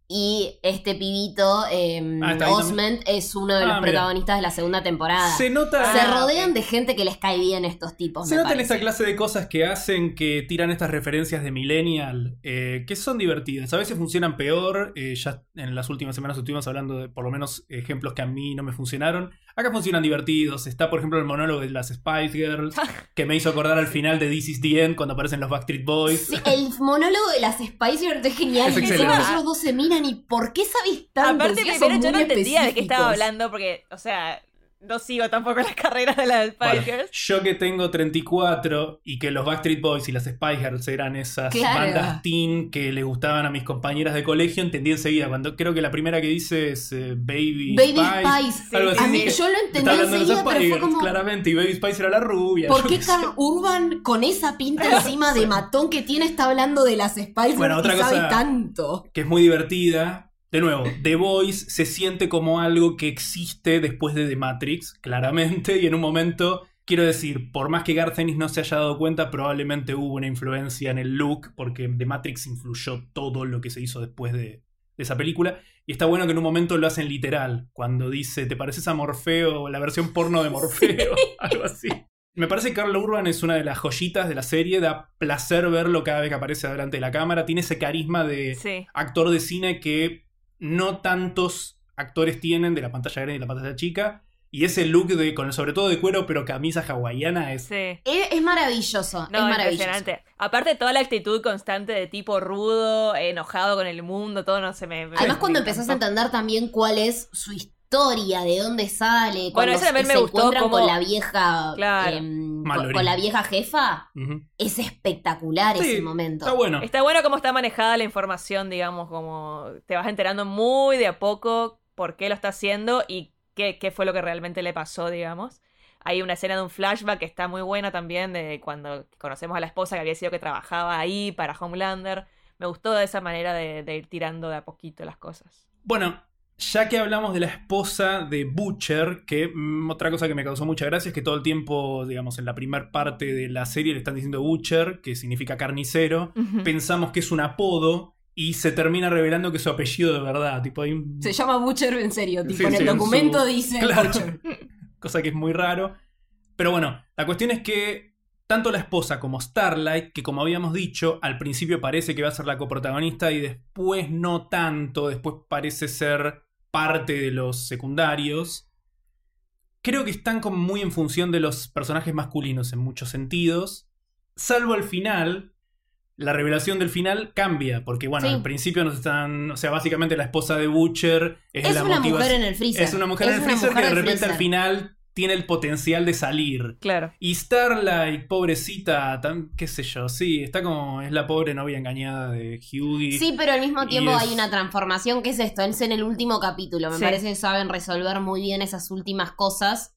[SPEAKER 5] Y este pibito, eh,
[SPEAKER 2] Ah, está ahí
[SPEAKER 5] Osment, es uno de los
[SPEAKER 2] Ah, mira.
[SPEAKER 5] protagonistas de la segunda temporada.
[SPEAKER 2] Se nota...
[SPEAKER 5] Se
[SPEAKER 3] Ah,
[SPEAKER 5] rodean
[SPEAKER 3] ok.
[SPEAKER 5] de gente que les cae bien estos tipos,
[SPEAKER 2] Se
[SPEAKER 5] me
[SPEAKER 2] notan
[SPEAKER 5] parece.
[SPEAKER 2] esta clase de cosas que hacen que tiran estas referencias de Millennial, eh, que son divertidas. A veces funcionan peor. eh, ya en las últimas semanas estuvimos hablando de por lo menos ejemplos que a mí no me funcionaron. Acá funcionan divertidos. Está, por ejemplo, el monólogo de las Spice Girls, que me hizo acordar al final de This Is the End cuando aparecen los Backstreet Boys.
[SPEAKER 5] Sí, el monólogo de las Spice Girls es genial.
[SPEAKER 2] Es
[SPEAKER 5] Y
[SPEAKER 2] excelente.
[SPEAKER 5] encima ellos dos se miran y ¿por qué sabes tanto?
[SPEAKER 3] Aparte,
[SPEAKER 5] Si son
[SPEAKER 3] primero yo
[SPEAKER 5] muy
[SPEAKER 3] no entendía de qué estaba
[SPEAKER 5] específicos.
[SPEAKER 3] hablando porque, o sea, no sigo tampoco las carreras de las Spice
[SPEAKER 2] Bueno,
[SPEAKER 3] Girls.
[SPEAKER 2] yo que tengo treinta y cuatro y que los Backstreet Boys y las Spice Girls eran esas
[SPEAKER 5] Claro.
[SPEAKER 2] bandas teen que le gustaban a mis compañeras de colegio, entendí enseguida. Cuando creo que la primera que dice es eh, Baby,
[SPEAKER 5] Baby
[SPEAKER 2] Spice.
[SPEAKER 5] Spice.
[SPEAKER 2] Algo así.
[SPEAKER 5] A mí
[SPEAKER 2] que
[SPEAKER 5] yo lo
[SPEAKER 2] está
[SPEAKER 5] entendí
[SPEAKER 2] hablando de los
[SPEAKER 5] enseguida, pero
[SPEAKER 2] Spice
[SPEAKER 5] fue
[SPEAKER 2] Girls,
[SPEAKER 5] como...
[SPEAKER 2] claramente. Y Baby Spice era la rubia.
[SPEAKER 5] ¿Por
[SPEAKER 2] yo
[SPEAKER 5] qué
[SPEAKER 2] qué
[SPEAKER 5] Carl
[SPEAKER 2] sé.
[SPEAKER 5] Urban con esa pinta encima de matón que tiene está hablando de las Spice Girls
[SPEAKER 2] Bueno, otra
[SPEAKER 5] y sabe
[SPEAKER 2] cosa-
[SPEAKER 5] tanto?
[SPEAKER 2] Que es muy divertida. De nuevo, The Voice se siente como algo que existe después de The Matrix, claramente, y en un momento, quiero decir, por más que Garth Ennis no se haya dado cuenta, probablemente hubo una influencia en el look, porque The Matrix influyó todo lo que se hizo después de, de esa película, y está bueno que en un momento lo hacen literal, cuando dice, ¿te pareces a Morfeo? La versión porno de Morfeo, algo así. Me parece que Carl Urban es una de las joyitas de la serie, da placer verlo cada vez que aparece delante de la cámara, tiene ese carisma de
[SPEAKER 3] Sí.
[SPEAKER 2] actor de cine que no tantos actores tienen de la pantalla grande y la pantalla chica. Y ese look de, con sobre todo de cuero, pero camisa hawaiana es...
[SPEAKER 3] Sí.
[SPEAKER 5] Es, es maravilloso,
[SPEAKER 3] No,
[SPEAKER 5] es maravilloso.
[SPEAKER 3] impresionante. Aparte, toda la actitud constante de tipo rudo, enojado con el mundo, todo no se me. me-
[SPEAKER 5] Además, cuando
[SPEAKER 3] me
[SPEAKER 5] empezás a
[SPEAKER 3] encantó.
[SPEAKER 5] entender también cuál es su historia, de dónde sale, cuando
[SPEAKER 3] eso también
[SPEAKER 5] se
[SPEAKER 3] me gustó
[SPEAKER 5] encuentran
[SPEAKER 3] como-
[SPEAKER 5] con la vieja,
[SPEAKER 3] Claro.
[SPEAKER 5] em,
[SPEAKER 2] Mallory.
[SPEAKER 5] con, con la vieja jefa,
[SPEAKER 2] Ujú.
[SPEAKER 5] es espectacular
[SPEAKER 2] Sí,
[SPEAKER 5] ese momento.
[SPEAKER 2] Está bueno.
[SPEAKER 3] Está bueno cómo está manejada la información, digamos, como te vas enterando muy de a poco por qué lo está haciendo y qué, qué fue lo que realmente le pasó, digamos. Hay una escena de un flashback que está muy buena también, de cuando conocemos a la esposa que había sido que trabajaba ahí para Homelander. Me gustó de esa manera de, de ir tirando de a poquito las cosas.
[SPEAKER 2] Bueno, ya que hablamos de la esposa de Butcher, que mm, otra cosa que me causó mucha gracia es que todo el tiempo, digamos, en la primera parte de la serie le están diciendo Butcher, que significa carnicero.
[SPEAKER 3] Ujú.
[SPEAKER 2] Pensamos que es un apodo y se termina revelando que es su apellido de verdad. Tipo, hay un-
[SPEAKER 5] Se llama Butcher en serio, tipo
[SPEAKER 2] Sí,
[SPEAKER 5] en
[SPEAKER 2] sí,
[SPEAKER 5] el
[SPEAKER 2] en
[SPEAKER 5] documento
[SPEAKER 2] su-
[SPEAKER 5] dice
[SPEAKER 2] Claro.
[SPEAKER 5] Butcher.
[SPEAKER 2] cosa que es muy raro. Pero bueno, la cuestión es que tanto la esposa como Starlight, que como habíamos dicho, al principio parece que va a ser la coprotagonista y después no tanto, después parece ser parte de los secundarios, creo que están como muy en función de los personajes masculinos en muchos sentidos, salvo al final. La revelación del final cambia, porque bueno,
[SPEAKER 5] Sí.
[SPEAKER 2] al principio nos están, o sea, básicamente la esposa de Butcher es,
[SPEAKER 5] Es
[SPEAKER 2] la
[SPEAKER 5] una
[SPEAKER 2] motivación.
[SPEAKER 5] mujer en el freezer.
[SPEAKER 2] Es una mujer en el
[SPEAKER 5] una
[SPEAKER 2] freezer
[SPEAKER 5] mujer
[SPEAKER 2] que de
[SPEAKER 5] en el
[SPEAKER 2] repente al
[SPEAKER 5] freezer.
[SPEAKER 2] final tiene el potencial de salir.
[SPEAKER 3] Claro.
[SPEAKER 2] Y Starlight, pobrecita, tan, qué sé yo, sí, está como, es la pobre novia engañada de Hughie.
[SPEAKER 5] Sí, pero al mismo
[SPEAKER 2] Y
[SPEAKER 5] tiempo
[SPEAKER 2] es-
[SPEAKER 5] hay una transformación que es esto, es en el último capítulo. Me
[SPEAKER 3] Sí.
[SPEAKER 5] parece que saben resolver muy bien esas últimas cosas.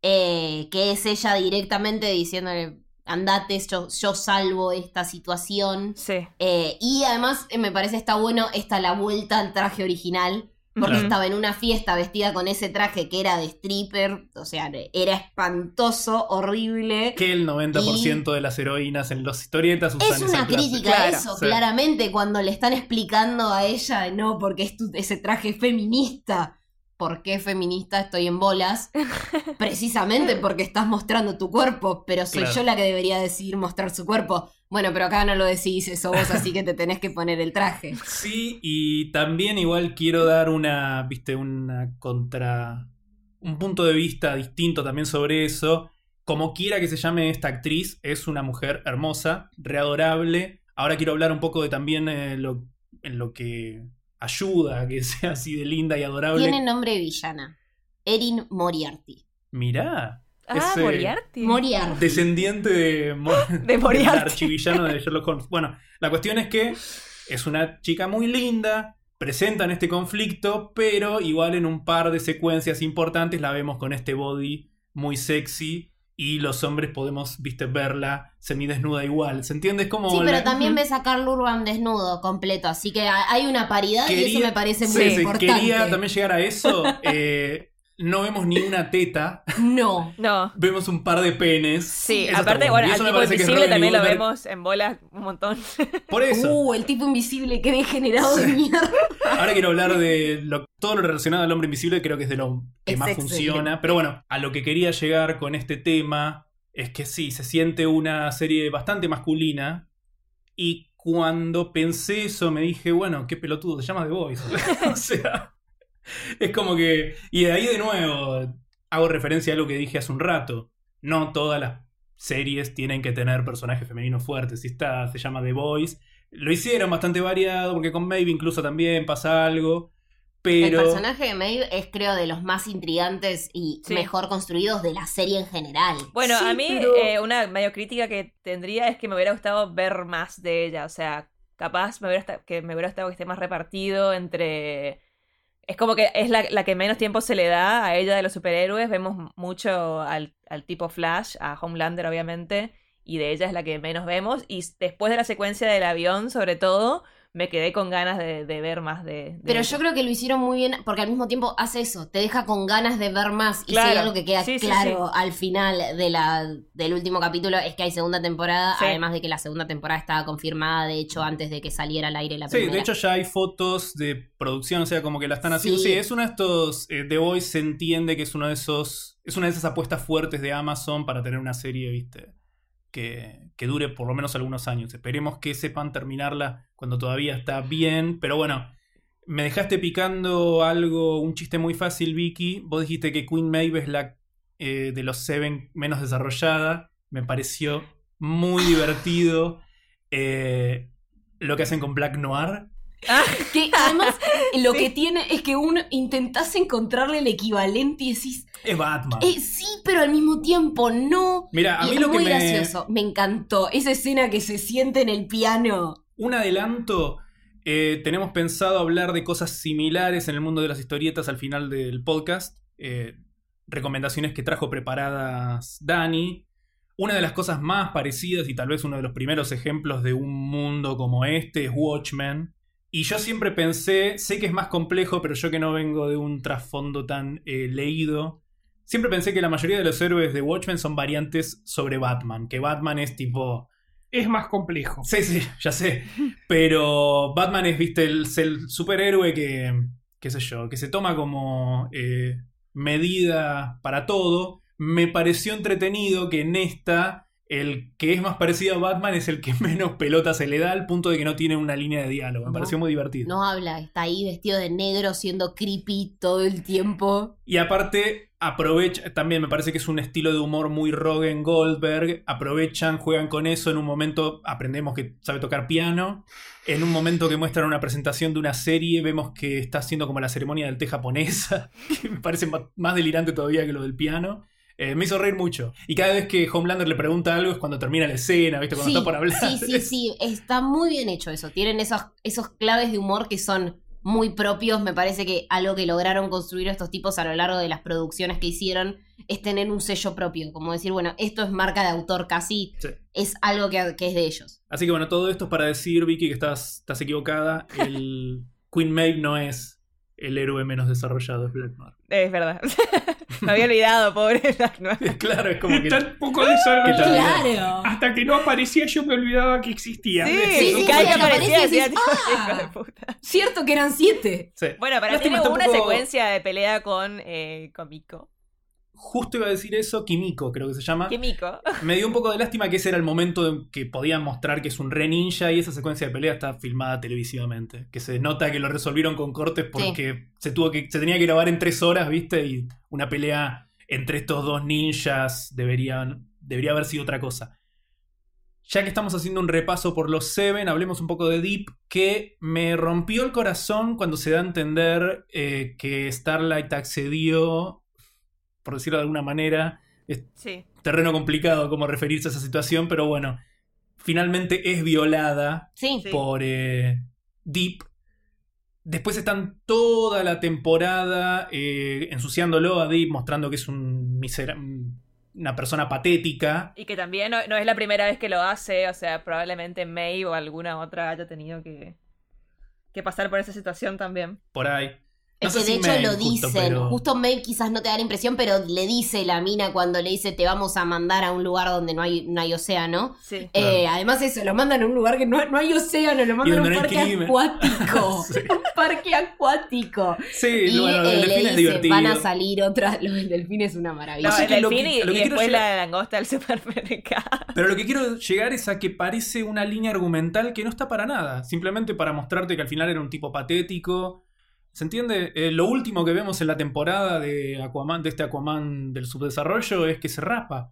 [SPEAKER 5] eh, que es ella directamente diciéndole, andate, yo, yo salvo esta situación.
[SPEAKER 3] Sí.
[SPEAKER 5] Eh, y además eh, me parece está bueno esta la vuelta al traje original. Porque
[SPEAKER 2] Claro.
[SPEAKER 5] estaba en una fiesta vestida con ese traje que era de stripper. O sea, era espantoso, horrible.
[SPEAKER 2] Que el noventa por ciento de las heroínas en los historietas usan
[SPEAKER 5] Es
[SPEAKER 2] esa
[SPEAKER 5] una
[SPEAKER 2] clase.
[SPEAKER 5] crítica a
[SPEAKER 3] Claro,
[SPEAKER 5] eso,
[SPEAKER 2] sí.
[SPEAKER 5] claramente, cuando le están explicando a ella, no, porque es tu- ese traje es feminista. ¿Por qué feminista? Estoy en bolas. Precisamente porque estás mostrando tu cuerpo, pero soy
[SPEAKER 2] Claro.
[SPEAKER 5] yo la que debería decidir mostrar su cuerpo. Bueno, pero acá no lo decidís eso vos, así que te tenés que poner el traje.
[SPEAKER 2] Sí, y también igual quiero dar una, viste, una contra... un punto de vista distinto también sobre eso. Como quiera que se llame esta actriz, es una mujer hermosa, readorable. Ahora quiero hablar un poco de también eh, lo, en lo que ayuda a que sea así de linda y adorable.
[SPEAKER 5] Tiene nombre de villana. Erin Moriarty.
[SPEAKER 2] Mirá.
[SPEAKER 3] Ah,
[SPEAKER 2] es, eh,
[SPEAKER 3] Moriarty.
[SPEAKER 5] Moriarty.
[SPEAKER 2] Descendiente de, Mo-
[SPEAKER 3] De Moriarty.
[SPEAKER 2] del archivillano de Sherlock Holmes. Bueno, la cuestión es que es una chica muy linda, presentan este conflicto, pero igual en un par de secuencias importantes la vemos con este body muy sexy y los hombres podemos, viste, verla semidesnuda igual. ¿Se entiende? Es como
[SPEAKER 5] Sí, pero
[SPEAKER 2] la-
[SPEAKER 5] también ves a Carl Urban desnudo completo, así que hay una paridad y eso me parece muy
[SPEAKER 2] Sí, sí,
[SPEAKER 5] importante.
[SPEAKER 2] quería también llegar a eso. eh, no vemos ni una teta,
[SPEAKER 5] No.
[SPEAKER 3] No.
[SPEAKER 2] vemos un par de penes.
[SPEAKER 3] Sí,
[SPEAKER 2] Eso está
[SPEAKER 3] aparte,
[SPEAKER 2] bueno.
[SPEAKER 3] bueno,
[SPEAKER 2] Y
[SPEAKER 3] al
[SPEAKER 2] eso me
[SPEAKER 3] tipo
[SPEAKER 2] parece que es
[SPEAKER 3] invisible
[SPEAKER 2] Robin
[SPEAKER 3] también lo
[SPEAKER 2] Goldberg.
[SPEAKER 3] vemos en bolas un montón.
[SPEAKER 2] Por eso.
[SPEAKER 5] Uh, el tipo invisible, qué degenerado de mierda.
[SPEAKER 2] Ahora quiero hablar de lo- todo lo relacionado al hombre invisible, creo que es de lo que
[SPEAKER 5] Es
[SPEAKER 2] más
[SPEAKER 5] excelente.
[SPEAKER 2] funciona. Pero bueno, a lo que quería llegar con este tema es que sí, se siente una serie bastante masculina. Y cuando pensé eso me dije, bueno, qué pelotudo, se llama The Voice. O sea, es como que... Y de ahí de nuevo hago referencia a lo que dije hace un rato. No todas las series tienen que tener personajes femeninos fuertes. Si esta se llama The Voice, lo hicieron bastante variado, porque con Maeve incluso también pasa algo. Pero...
[SPEAKER 5] El personaje de Maeve es, creo, de los más intrigantes y
[SPEAKER 3] Sí.
[SPEAKER 5] mejor construidos de la serie en general.
[SPEAKER 3] Bueno,
[SPEAKER 2] Sí,
[SPEAKER 3] a mí
[SPEAKER 2] pero-
[SPEAKER 3] eh, una medio crítica que tendría es que me hubiera gustado ver más de ella. O sea, capaz me hubiera esta- que me hubiera gustado que esté más repartido entre... Es como que es la, la que menos tiempo se le da a ella de los superhéroes. Vemos mucho al, al tipo Flash, a Homelander obviamente, y de ella es la que menos vemos. Y después de la secuencia del avión, sobre todo, me quedé con ganas de, de ver más de, de
[SPEAKER 5] Pero
[SPEAKER 3] ella.
[SPEAKER 5] yo creo que lo hicieron muy bien porque al mismo tiempo hace eso, te deja con ganas de ver más. Y
[SPEAKER 3] Claro.
[SPEAKER 5] si hay algo que queda
[SPEAKER 3] Sí, sí,
[SPEAKER 5] claro al final de la, del último capítulo es que hay segunda temporada,
[SPEAKER 3] Sí.
[SPEAKER 5] además de que la segunda temporada estaba confirmada, de hecho, antes de que saliera al aire la
[SPEAKER 2] Sí,
[SPEAKER 5] primera.
[SPEAKER 2] de hecho ya hay fotos de producción, o sea, como que la están haciendo. Sí,
[SPEAKER 5] Sí.
[SPEAKER 2] es uno de estos. eh, The Voice se entiende que es uno de esos. Es una de esas apuestas fuertes de Amazon para tener una serie, viste, que, que dure por lo menos algunos años. Esperemos que sepan terminarla cuando todavía está bien. Pero bueno, me dejaste picando algo, un chiste muy fácil, Vicky. Vos dijiste que Queen Maeve es la eh, de los Seven menos desarrollada. Me pareció muy divertido. Eh, lo que hacen con Black Noir.
[SPEAKER 5] Que además lo
[SPEAKER 3] Sí.
[SPEAKER 5] que tiene es que uno intentás encontrarle el equivalente y decís,
[SPEAKER 2] Es Batman.
[SPEAKER 5] eh, sí, pero al mismo tiempo no.
[SPEAKER 2] Mira, a
[SPEAKER 5] Y
[SPEAKER 2] mí
[SPEAKER 5] es
[SPEAKER 2] lo que
[SPEAKER 5] muy
[SPEAKER 2] me...
[SPEAKER 5] gracioso, me encantó. Esa escena que se siente en el piano.
[SPEAKER 2] Un adelanto. eh, tenemos pensado hablar de cosas similares en el mundo de las historietas al final del podcast. Eh, recomendaciones que trajo preparadas Dani. Una de las cosas más parecidas y tal vez uno de los primeros ejemplos de un mundo como este es Watchmen. Y yo siempre pensé, sé que es más complejo, pero yo que no vengo de un trasfondo tan eh, leído, siempre pensé que la mayoría de los héroes de Watchmen son variantes sobre Batman. Que Batman es tipo...
[SPEAKER 4] Es más complejo.
[SPEAKER 2] Sí, sí, ya sé. Pero Batman es, viste, el, el superhéroe que, qué sé yo, que se toma como eh, medida para todo. Me pareció entretenido que en esta, el que es más parecido a Batman es el que menos pelota se le da, al punto de que no tiene una línea de diálogo. Me
[SPEAKER 5] No.
[SPEAKER 2] pareció muy divertido.
[SPEAKER 5] No habla, está ahí vestido de negro siendo creepy todo el tiempo.
[SPEAKER 2] Y aparte, aprovecha, también me parece que es un estilo de humor muy Rogen Goldberg. Aprovechan, juegan con eso. En un momento aprendemos que sabe tocar piano. En un momento que muestran una presentación de una serie, vemos que está haciendo como la ceremonia del té japonesa, que me parece ma- más delirante todavía que lo del piano. Eh, me hizo reír mucho. Y cada vez que Homelander le pregunta algo es cuando termina la escena, ¿viste? Cuando
[SPEAKER 5] Sí,
[SPEAKER 2] está por hablar.
[SPEAKER 5] sí, sí, sí, está muy bien hecho eso. Tienen esos, esos claves de humor que son muy propios. Me parece que algo que lograron construir estos tipos a lo largo de las producciones que hicieron es tener un sello propio. Como decir, bueno, esto es marca de autor casi,
[SPEAKER 2] Sí.
[SPEAKER 5] es algo que, que es de ellos.
[SPEAKER 2] Así que bueno, todo esto es para decir, Vicky, que estás, estás equivocada. El Queen Maeve no es el héroe menos desarrollado de Black Noir.
[SPEAKER 3] Es verdad. Me había olvidado, pobre Black Noir.
[SPEAKER 2] Claro, es como que...
[SPEAKER 4] Tan poco desarrollado.
[SPEAKER 2] ¿Qué tal?
[SPEAKER 5] ¡Claro!
[SPEAKER 4] Hasta que no aparecía yo me olvidaba que existía.
[SPEAKER 3] Sí,
[SPEAKER 5] Sí, sí,
[SPEAKER 3] y cada vez
[SPEAKER 5] sí,
[SPEAKER 3] que aparecía
[SPEAKER 5] aparece y
[SPEAKER 3] decía,
[SPEAKER 5] decís,
[SPEAKER 3] tipo,
[SPEAKER 5] "Ah".
[SPEAKER 3] hijo de puta.
[SPEAKER 5] Cierto que eran siete.
[SPEAKER 2] Sí.
[SPEAKER 3] Bueno, para
[SPEAKER 2] Lástima,
[SPEAKER 3] tiene
[SPEAKER 2] está un
[SPEAKER 3] una
[SPEAKER 2] poco-
[SPEAKER 3] secuencia de pelea con, eh, con Miko.
[SPEAKER 2] Justo iba a decir eso, Kimiko creo que se llama.
[SPEAKER 3] ¿Qué Miko?
[SPEAKER 2] Me dio un poco de lástima que ese era el momento en que podían mostrar que es un re ninja y esa secuencia de pelea está filmada televisivamente. Que se nota que lo resolvieron con cortes porque se tuvo que se tenía que grabar en tres horas, ¿viste? Y una pelea entre estos dos ninjas deberían, debería haber sido otra cosa. Ya que estamos haciendo un repaso por los Seven, hablemos un poco de Deep, que me rompió el corazón cuando se da a entender eh, que Starlight accedió, por decirlo de alguna manera. Es
[SPEAKER 3] Sí.
[SPEAKER 2] terreno complicado cómo referirse a esa situación, pero bueno, finalmente es violada
[SPEAKER 5] Sí.
[SPEAKER 3] Sí.
[SPEAKER 2] por eh, Deep. Después están toda la temporada eh, ensuciándolo a Deep, mostrando que es un misera- una persona patética.
[SPEAKER 3] Y que también no, no es la primera vez que lo hace, o sea, probablemente May o alguna otra haya tenido que, que pasar por esa situación también.
[SPEAKER 2] Por ahí. No
[SPEAKER 5] Es
[SPEAKER 2] sé
[SPEAKER 5] que de
[SPEAKER 2] si
[SPEAKER 5] hecho
[SPEAKER 2] Maeve
[SPEAKER 5] lo
[SPEAKER 2] justo,
[SPEAKER 5] dicen.
[SPEAKER 2] pero-
[SPEAKER 5] Justo Maeve quizás no te da la impresión, pero le dice la mina cuando le dice te vamos a mandar a un lugar donde no hay, no hay océano.
[SPEAKER 3] Sí.
[SPEAKER 5] Eh, además eso, lo mandan a un lugar que no, no hay océano, lo mandan a un
[SPEAKER 2] donde no hay
[SPEAKER 5] parque
[SPEAKER 2] crimen.
[SPEAKER 5] acuático.
[SPEAKER 2] Sí.
[SPEAKER 5] Un parque acuático.
[SPEAKER 2] Sí,
[SPEAKER 5] Y
[SPEAKER 2] bueno,
[SPEAKER 5] eh,
[SPEAKER 2] el
[SPEAKER 5] le
[SPEAKER 2] delfín es
[SPEAKER 5] dice,
[SPEAKER 2] divertido.
[SPEAKER 5] van a salir otras. Lo del delfín es una maravilla.
[SPEAKER 3] No,
[SPEAKER 2] sé
[SPEAKER 3] el
[SPEAKER 2] qué es lo
[SPEAKER 3] delfín
[SPEAKER 2] que-
[SPEAKER 3] y,
[SPEAKER 2] lo que
[SPEAKER 3] y
[SPEAKER 2] quiero
[SPEAKER 3] después
[SPEAKER 2] llegar-
[SPEAKER 3] la langosta del supermercado.
[SPEAKER 2] Pero lo que quiero llegar es a que parece una línea argumental que no está para nada. Simplemente para mostrarte que al final era un tipo patético. ¿Se entiende? Eh, lo último que vemos en la temporada de Aquaman, de este Aquaman del subdesarrollo, es que se rapa.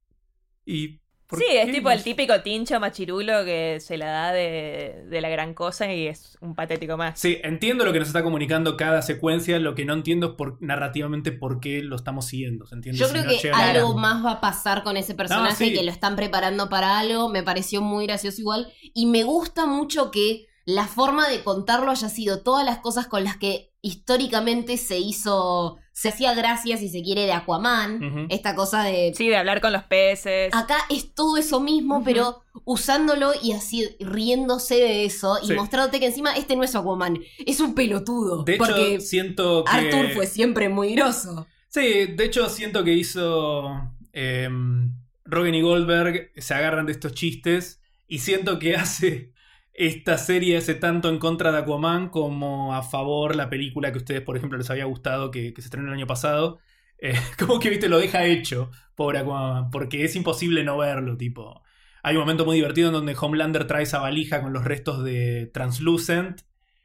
[SPEAKER 2] Y ¿por
[SPEAKER 3] Sí,
[SPEAKER 2] qué?
[SPEAKER 3] es tipo
[SPEAKER 2] No
[SPEAKER 3] el
[SPEAKER 2] sé.
[SPEAKER 3] típico tincho machirulo que se la da de, de la gran cosa y es un patético más.
[SPEAKER 2] Sí, entiendo lo que nos está comunicando cada secuencia. Lo que no entiendo es por, narrativamente por qué lo estamos siguiendo. ¿Se entiende?
[SPEAKER 5] Yo
[SPEAKER 2] Si
[SPEAKER 5] creo
[SPEAKER 2] no
[SPEAKER 5] que
[SPEAKER 2] llega a-
[SPEAKER 5] algo más va a pasar con ese personaje,
[SPEAKER 2] No, sí.
[SPEAKER 5] que lo están preparando para algo. Me pareció muy gracioso igual. Y me gusta mucho que la forma de contarlo haya sido todas las cosas con las que históricamente se hizo, se hacía gracia, si se quiere, de Aquaman.
[SPEAKER 2] Ujú.
[SPEAKER 5] Esta cosa de...
[SPEAKER 3] Sí, de hablar con los peces.
[SPEAKER 5] Acá es todo eso mismo,
[SPEAKER 3] Ujú.
[SPEAKER 5] pero usándolo y así riéndose de eso y
[SPEAKER 2] Sí.
[SPEAKER 5] mostrándote que encima este no es Aquaman, es un pelotudo.
[SPEAKER 2] De hecho,
[SPEAKER 5] porque
[SPEAKER 2] siento que...
[SPEAKER 5] Arthur fue siempre muy groso.
[SPEAKER 2] Sí, de hecho siento que hizo eh, Rogen y Goldberg se agarran de estos chistes y siento que hace esta serie hace tanto en contra de Aquaman como a favor la película que a ustedes, por ejemplo, les había gustado que, que se estrenó el año pasado. Eh, como que, viste, lo deja hecho, pobre Aquaman, porque es imposible no verlo, tipo. Hay un momento muy divertido en donde Homelander trae esa valija con los restos de Translucent.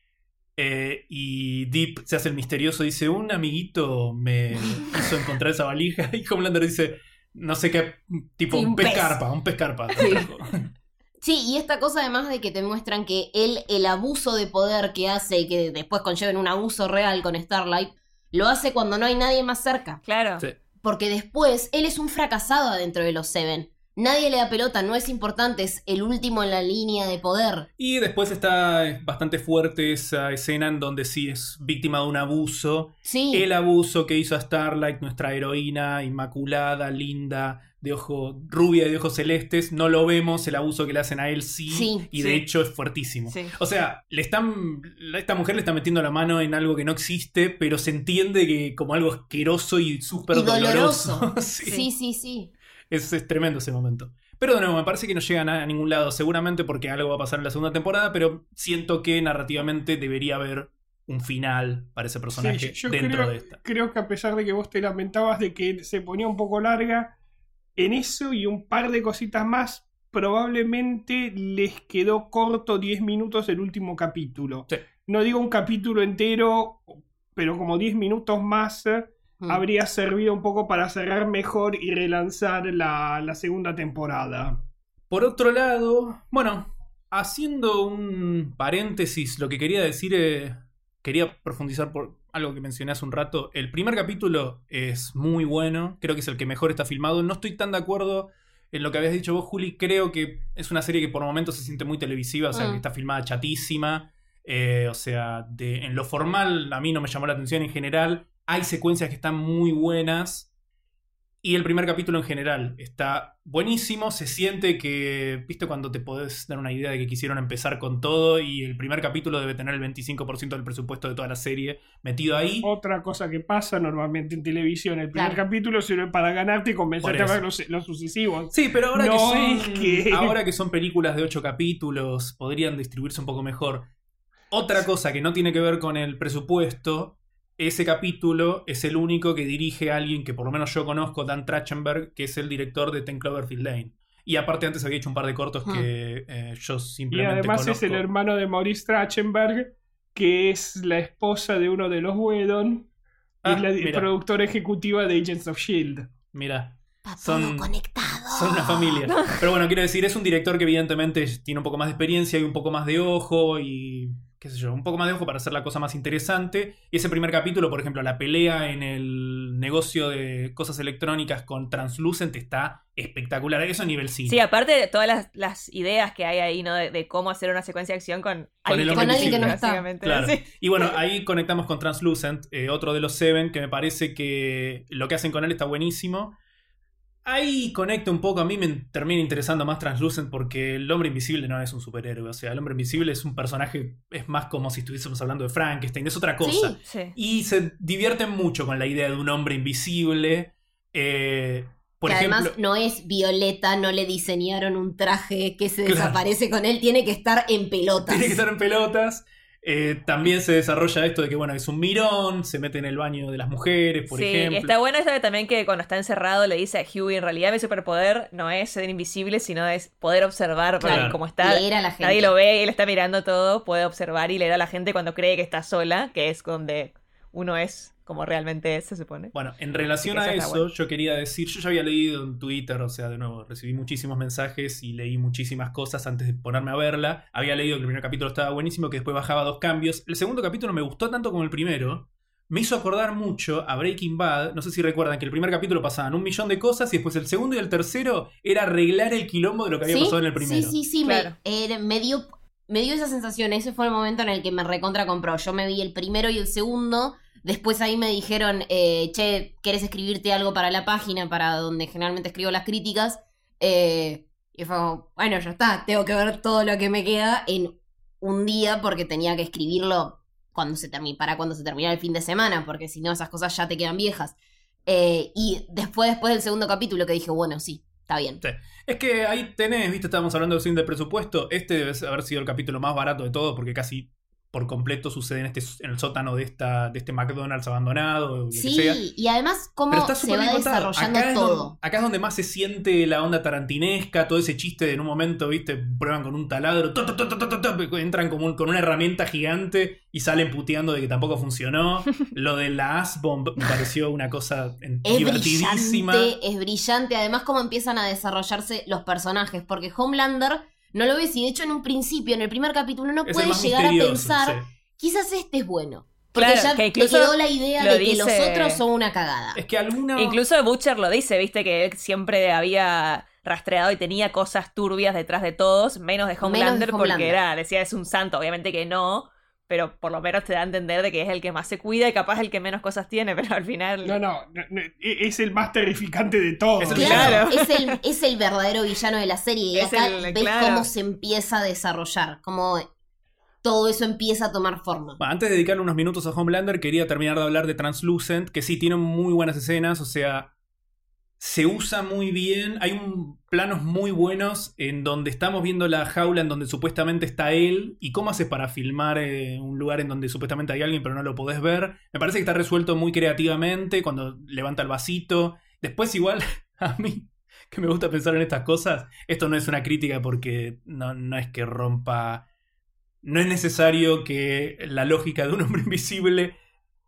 [SPEAKER 2] Eh, y Deep se hace el misterioso, dice, un amiguito me hizo encontrar esa valija. Y Homelander dice, no sé qué, tipo
[SPEAKER 5] Sí,
[SPEAKER 2] un
[SPEAKER 5] un
[SPEAKER 2] pez
[SPEAKER 5] pez.
[SPEAKER 2] carpa, un pez carpa.
[SPEAKER 5] Sí. Sí, y esta cosa además de que te muestran que él, el abuso de poder que hace y que después conlleven un abuso real con Starlight, lo hace cuando no hay nadie más cerca.
[SPEAKER 3] Claro.
[SPEAKER 2] Sí.
[SPEAKER 5] Porque después él es un fracasado adentro de los Seven. Nadie le da pelota, no es importante, es el último en la línea de poder.
[SPEAKER 2] Y después está bastante fuerte esa escena en donde sí es víctima de un abuso.
[SPEAKER 5] Sí.
[SPEAKER 2] El abuso que hizo a Starlight, nuestra heroína inmaculada, linda, de ojo rubia y de ojos celestes, no lo vemos, el abuso que le hacen a él sí,
[SPEAKER 5] Sí,
[SPEAKER 2] y de
[SPEAKER 3] sí.
[SPEAKER 2] hecho es fuertísimo.
[SPEAKER 3] Sí.
[SPEAKER 2] O sea, le están, esta mujer le está metiendo la mano en algo que no existe, pero se entiende que como algo asqueroso y súper
[SPEAKER 5] Y doloroso.
[SPEAKER 2] doloroso. Sí.
[SPEAKER 5] Sí, sí, sí.
[SPEAKER 2] Es, es tremendo ese momento. Pero de nuevo, me parece que no llegan a, a ningún lado, seguramente porque algo va a pasar en la segunda temporada, pero siento que narrativamente debería haber un final para ese personaje
[SPEAKER 4] Sí, yo
[SPEAKER 2] dentro
[SPEAKER 4] creo,
[SPEAKER 2] de esta.
[SPEAKER 4] creo que a pesar de que vos te lamentabas de que se ponía un poco larga, en eso y un par de cositas más, probablemente les quedó corto diez minutos el último capítulo.
[SPEAKER 2] Sí.
[SPEAKER 4] No digo un capítulo entero, pero como diez minutos más eh,
[SPEAKER 5] Mm.
[SPEAKER 4] habría servido un poco para cerrar mejor y relanzar la, la segunda temporada.
[SPEAKER 2] Por otro lado, bueno, haciendo un paréntesis, lo que quería decir, eh, quería profundizar por algo que mencioné hace un rato. El primer capítulo es muy bueno, creo que es el que mejor está filmado. No estoy tan de acuerdo en lo que habías dicho vos, Juli. Creo que es una serie que por momentos se siente muy televisiva, o sea,
[SPEAKER 5] Mm.
[SPEAKER 2] que está filmada chatísima. Eh, o sea, de, en lo formal a mí no me llamó la atención en general. Hay secuencias que están muy buenas. Y el primer capítulo en general está buenísimo. Se siente que, viste, cuando te podés dar una idea de que quisieron empezar con todo. Y el primer capítulo debe tener el veinticinco por ciento del presupuesto de toda la serie metido ahí.
[SPEAKER 4] Otra cosa que pasa normalmente en televisión, el primer
[SPEAKER 5] Claro.
[SPEAKER 4] capítulo sirve para ganarte y convencerte
[SPEAKER 2] Por
[SPEAKER 4] a
[SPEAKER 2] eso.
[SPEAKER 4] ver los, los sucesivos.
[SPEAKER 2] Sí, pero ahora,
[SPEAKER 4] No
[SPEAKER 2] que son,
[SPEAKER 4] es que-
[SPEAKER 2] ahora que son películas de ocho capítulos, podrían distribuirse un poco mejor. Otra cosa que no tiene que ver con el presupuesto, ese capítulo es el único que dirige a alguien que por lo menos yo conozco, Dan Trachtenberg, que es el director de Ten Cloverfield Lane. Y aparte antes había hecho un par de cortos
[SPEAKER 5] Ah.
[SPEAKER 2] que eh, yo
[SPEAKER 4] Y
[SPEAKER 2] simplemente
[SPEAKER 4] además
[SPEAKER 2] conozco.
[SPEAKER 4] es el hermano de Maurice Trachtenberg, que es la esposa de uno de los Whedon y
[SPEAKER 2] Ah,
[SPEAKER 4] es la
[SPEAKER 2] mira.
[SPEAKER 4] productora ejecutiva de Agents of Shield.
[SPEAKER 2] Mira,
[SPEAKER 5] Está
[SPEAKER 2] Son-
[SPEAKER 5] todo conectado.
[SPEAKER 2] son una familia. Pero bueno, quiero decir, es un director que evidentemente tiene un poco más de experiencia y un poco más de ojo y qué sé yo, un poco más de ojo para hacer la cosa más interesante. Y ese primer capítulo, por ejemplo, la pelea en el negocio de cosas electrónicas con Translucent está espectacular. Eso a nivel cine.
[SPEAKER 3] Sí, aparte de todas las, las ideas que hay ahí, ¿no? De, de cómo hacer una secuencia de acción con,
[SPEAKER 2] Con el
[SPEAKER 3] que
[SPEAKER 2] hombre
[SPEAKER 3] no
[SPEAKER 5] invisible.
[SPEAKER 3] existe,
[SPEAKER 5] Con alguien
[SPEAKER 3] básicamente.
[SPEAKER 2] Claro.
[SPEAKER 3] Sí.
[SPEAKER 2] Y bueno, ahí conectamos con Translucent, eh, otro de los Seven, que me parece que lo que hacen con él está buenísimo. Ahí conecta un poco, a mí me termina interesando más Translucent porque el hombre invisible no es un superhéroe, o sea, el hombre invisible es un personaje, es más como si estuviésemos hablando de Frankenstein, es otra cosa.
[SPEAKER 3] Sí, sí.
[SPEAKER 2] Y se divierten mucho con la idea de un hombre invisible. Eh, por
[SPEAKER 5] que
[SPEAKER 2] ejemplo,
[SPEAKER 5] además no es Violeta, no le diseñaron un traje que se
[SPEAKER 2] Claro.
[SPEAKER 5] desaparece con él, tiene que estar en pelotas.
[SPEAKER 2] tiene que estar en pelotas. Eh, también se desarrolla esto de que, bueno, es un mirón, se mete en el baño de las mujeres, por
[SPEAKER 3] sí,
[SPEAKER 2] ejemplo.
[SPEAKER 3] y está bueno eso de también que cuando está encerrado le dice a Hughie, en realidad mi superpoder no es ser invisible, sino es poder observar
[SPEAKER 2] Claro.
[SPEAKER 3] porque como está,
[SPEAKER 5] Leer a la gente.
[SPEAKER 3] nadie lo ve y él está mirando todo, puede observar y leer a la gente cuando cree que está sola, que es donde uno es como realmente es, se supone.
[SPEAKER 2] Bueno, en relación
[SPEAKER 3] Así
[SPEAKER 2] a
[SPEAKER 3] que eso
[SPEAKER 2] eso,
[SPEAKER 3] está bueno.
[SPEAKER 2] yo quería decir, yo ya había leído en Twitter, o sea, de nuevo, recibí muchísimos mensajes y leí muchísimas cosas antes de ponerme a verla. Había leído que el primer capítulo estaba buenísimo, que después bajaba dos cambios. El segundo capítulo me gustó tanto como el primero. Me hizo acordar mucho a Breaking Bad. No sé si recuerdan que el primer capítulo pasaban un millón de cosas y después el segundo y el tercero era arreglar el quilombo de lo que había
[SPEAKER 5] ¿Sí?
[SPEAKER 2] pasado en el primero.
[SPEAKER 5] Sí, sí, sí,
[SPEAKER 3] Claro.
[SPEAKER 5] me, eh, me dio, me dio esa sensación. Ese fue el momento en el que me recontra compró. Yo me vi el primero y el segundo. Después ahí me dijeron, eh, che, ¿querés escribirte algo para la página, para donde generalmente escribo las críticas? Eh, y fue como, bueno, ya está, tengo que ver todo lo que me queda en un día porque tenía que escribirlo cuando se termi- para cuando se terminara el fin de semana, porque si no esas cosas ya te quedan viejas. Eh, y después, después del segundo capítulo que dije, bueno, sí, está bien.
[SPEAKER 2] Sí. Es que ahí tenés, viste, estábamos hablando del presupuesto. Este debe haber sido el capítulo más barato de todo porque casi por completo sucede en este en el sótano de esta de este McDonald's abandonado, lo que sea.
[SPEAKER 5] Sí, y además cómo
[SPEAKER 2] Pero está
[SPEAKER 5] se
[SPEAKER 2] súper
[SPEAKER 5] va
[SPEAKER 2] bien contado.
[SPEAKER 5] desarrollando
[SPEAKER 2] Acá es
[SPEAKER 5] todo.
[SPEAKER 2] donde- acá es donde más se siente la onda tarantinesca, todo ese chiste de en un momento, viste, prueban con un taladro, to, to, to, to, to, to, entran como un- con una herramienta gigante y salen puteando de que tampoco funcionó. Lo de la Asbomb me pareció una cosa en-
[SPEAKER 5] Es
[SPEAKER 2] divertidísima.
[SPEAKER 5] brillante, es brillante. Además, cómo empiezan a desarrollarse los personajes. Porque Homelander no lo ves y de hecho en un principio, en el primer capítulo, no
[SPEAKER 2] Es el
[SPEAKER 5] puede
[SPEAKER 2] más
[SPEAKER 5] llegar a
[SPEAKER 2] misterioso,
[SPEAKER 5] pensar,
[SPEAKER 2] sí.
[SPEAKER 5] quizás este es bueno. Porque
[SPEAKER 3] Claro,
[SPEAKER 5] ya
[SPEAKER 3] que
[SPEAKER 5] le
[SPEAKER 3] incluso
[SPEAKER 5] quedó la idea
[SPEAKER 3] lo
[SPEAKER 5] de que
[SPEAKER 3] dice-
[SPEAKER 5] los otros son una cagada.
[SPEAKER 2] Es que alguno...
[SPEAKER 3] Incluso Butcher lo dice, viste, que él siempre había rastreado y tenía cosas turbias detrás de todos, menos de Homelander,
[SPEAKER 5] Menos de Homelander.
[SPEAKER 3] porque era, decía, es un santo, obviamente que no, pero por lo menos te da a entender de que es el que más se cuida y capaz el que menos cosas tiene, pero al final...
[SPEAKER 4] No, no, no, no, es el más terrificante de todos.
[SPEAKER 2] Es el
[SPEAKER 5] Claro,
[SPEAKER 3] Claro.
[SPEAKER 5] es el, es el verdadero villano de la serie. Y
[SPEAKER 3] Es
[SPEAKER 5] acá
[SPEAKER 3] el-
[SPEAKER 5] ves
[SPEAKER 3] claro.
[SPEAKER 5] cómo se empieza a desarrollar, cómo todo eso empieza a tomar forma.
[SPEAKER 2] Bueno, antes de dedicarle unos minutos a Homelander, quería terminar de hablar de Translucent, que sí, tiene muy buenas escenas, o sea, se usa muy bien. Hay un, planos muy buenos en donde estamos viendo la jaula en donde supuestamente está él y cómo hace para filmar eh, un lugar en donde supuestamente hay alguien pero no lo podés ver. Me parece que está resuelto muy creativamente cuando levanta el vasito. Después igual, a mí, que me gusta pensar en estas cosas, esto no es una crítica porque no, no es que rompa... No es necesario que la lógica de un hombre invisible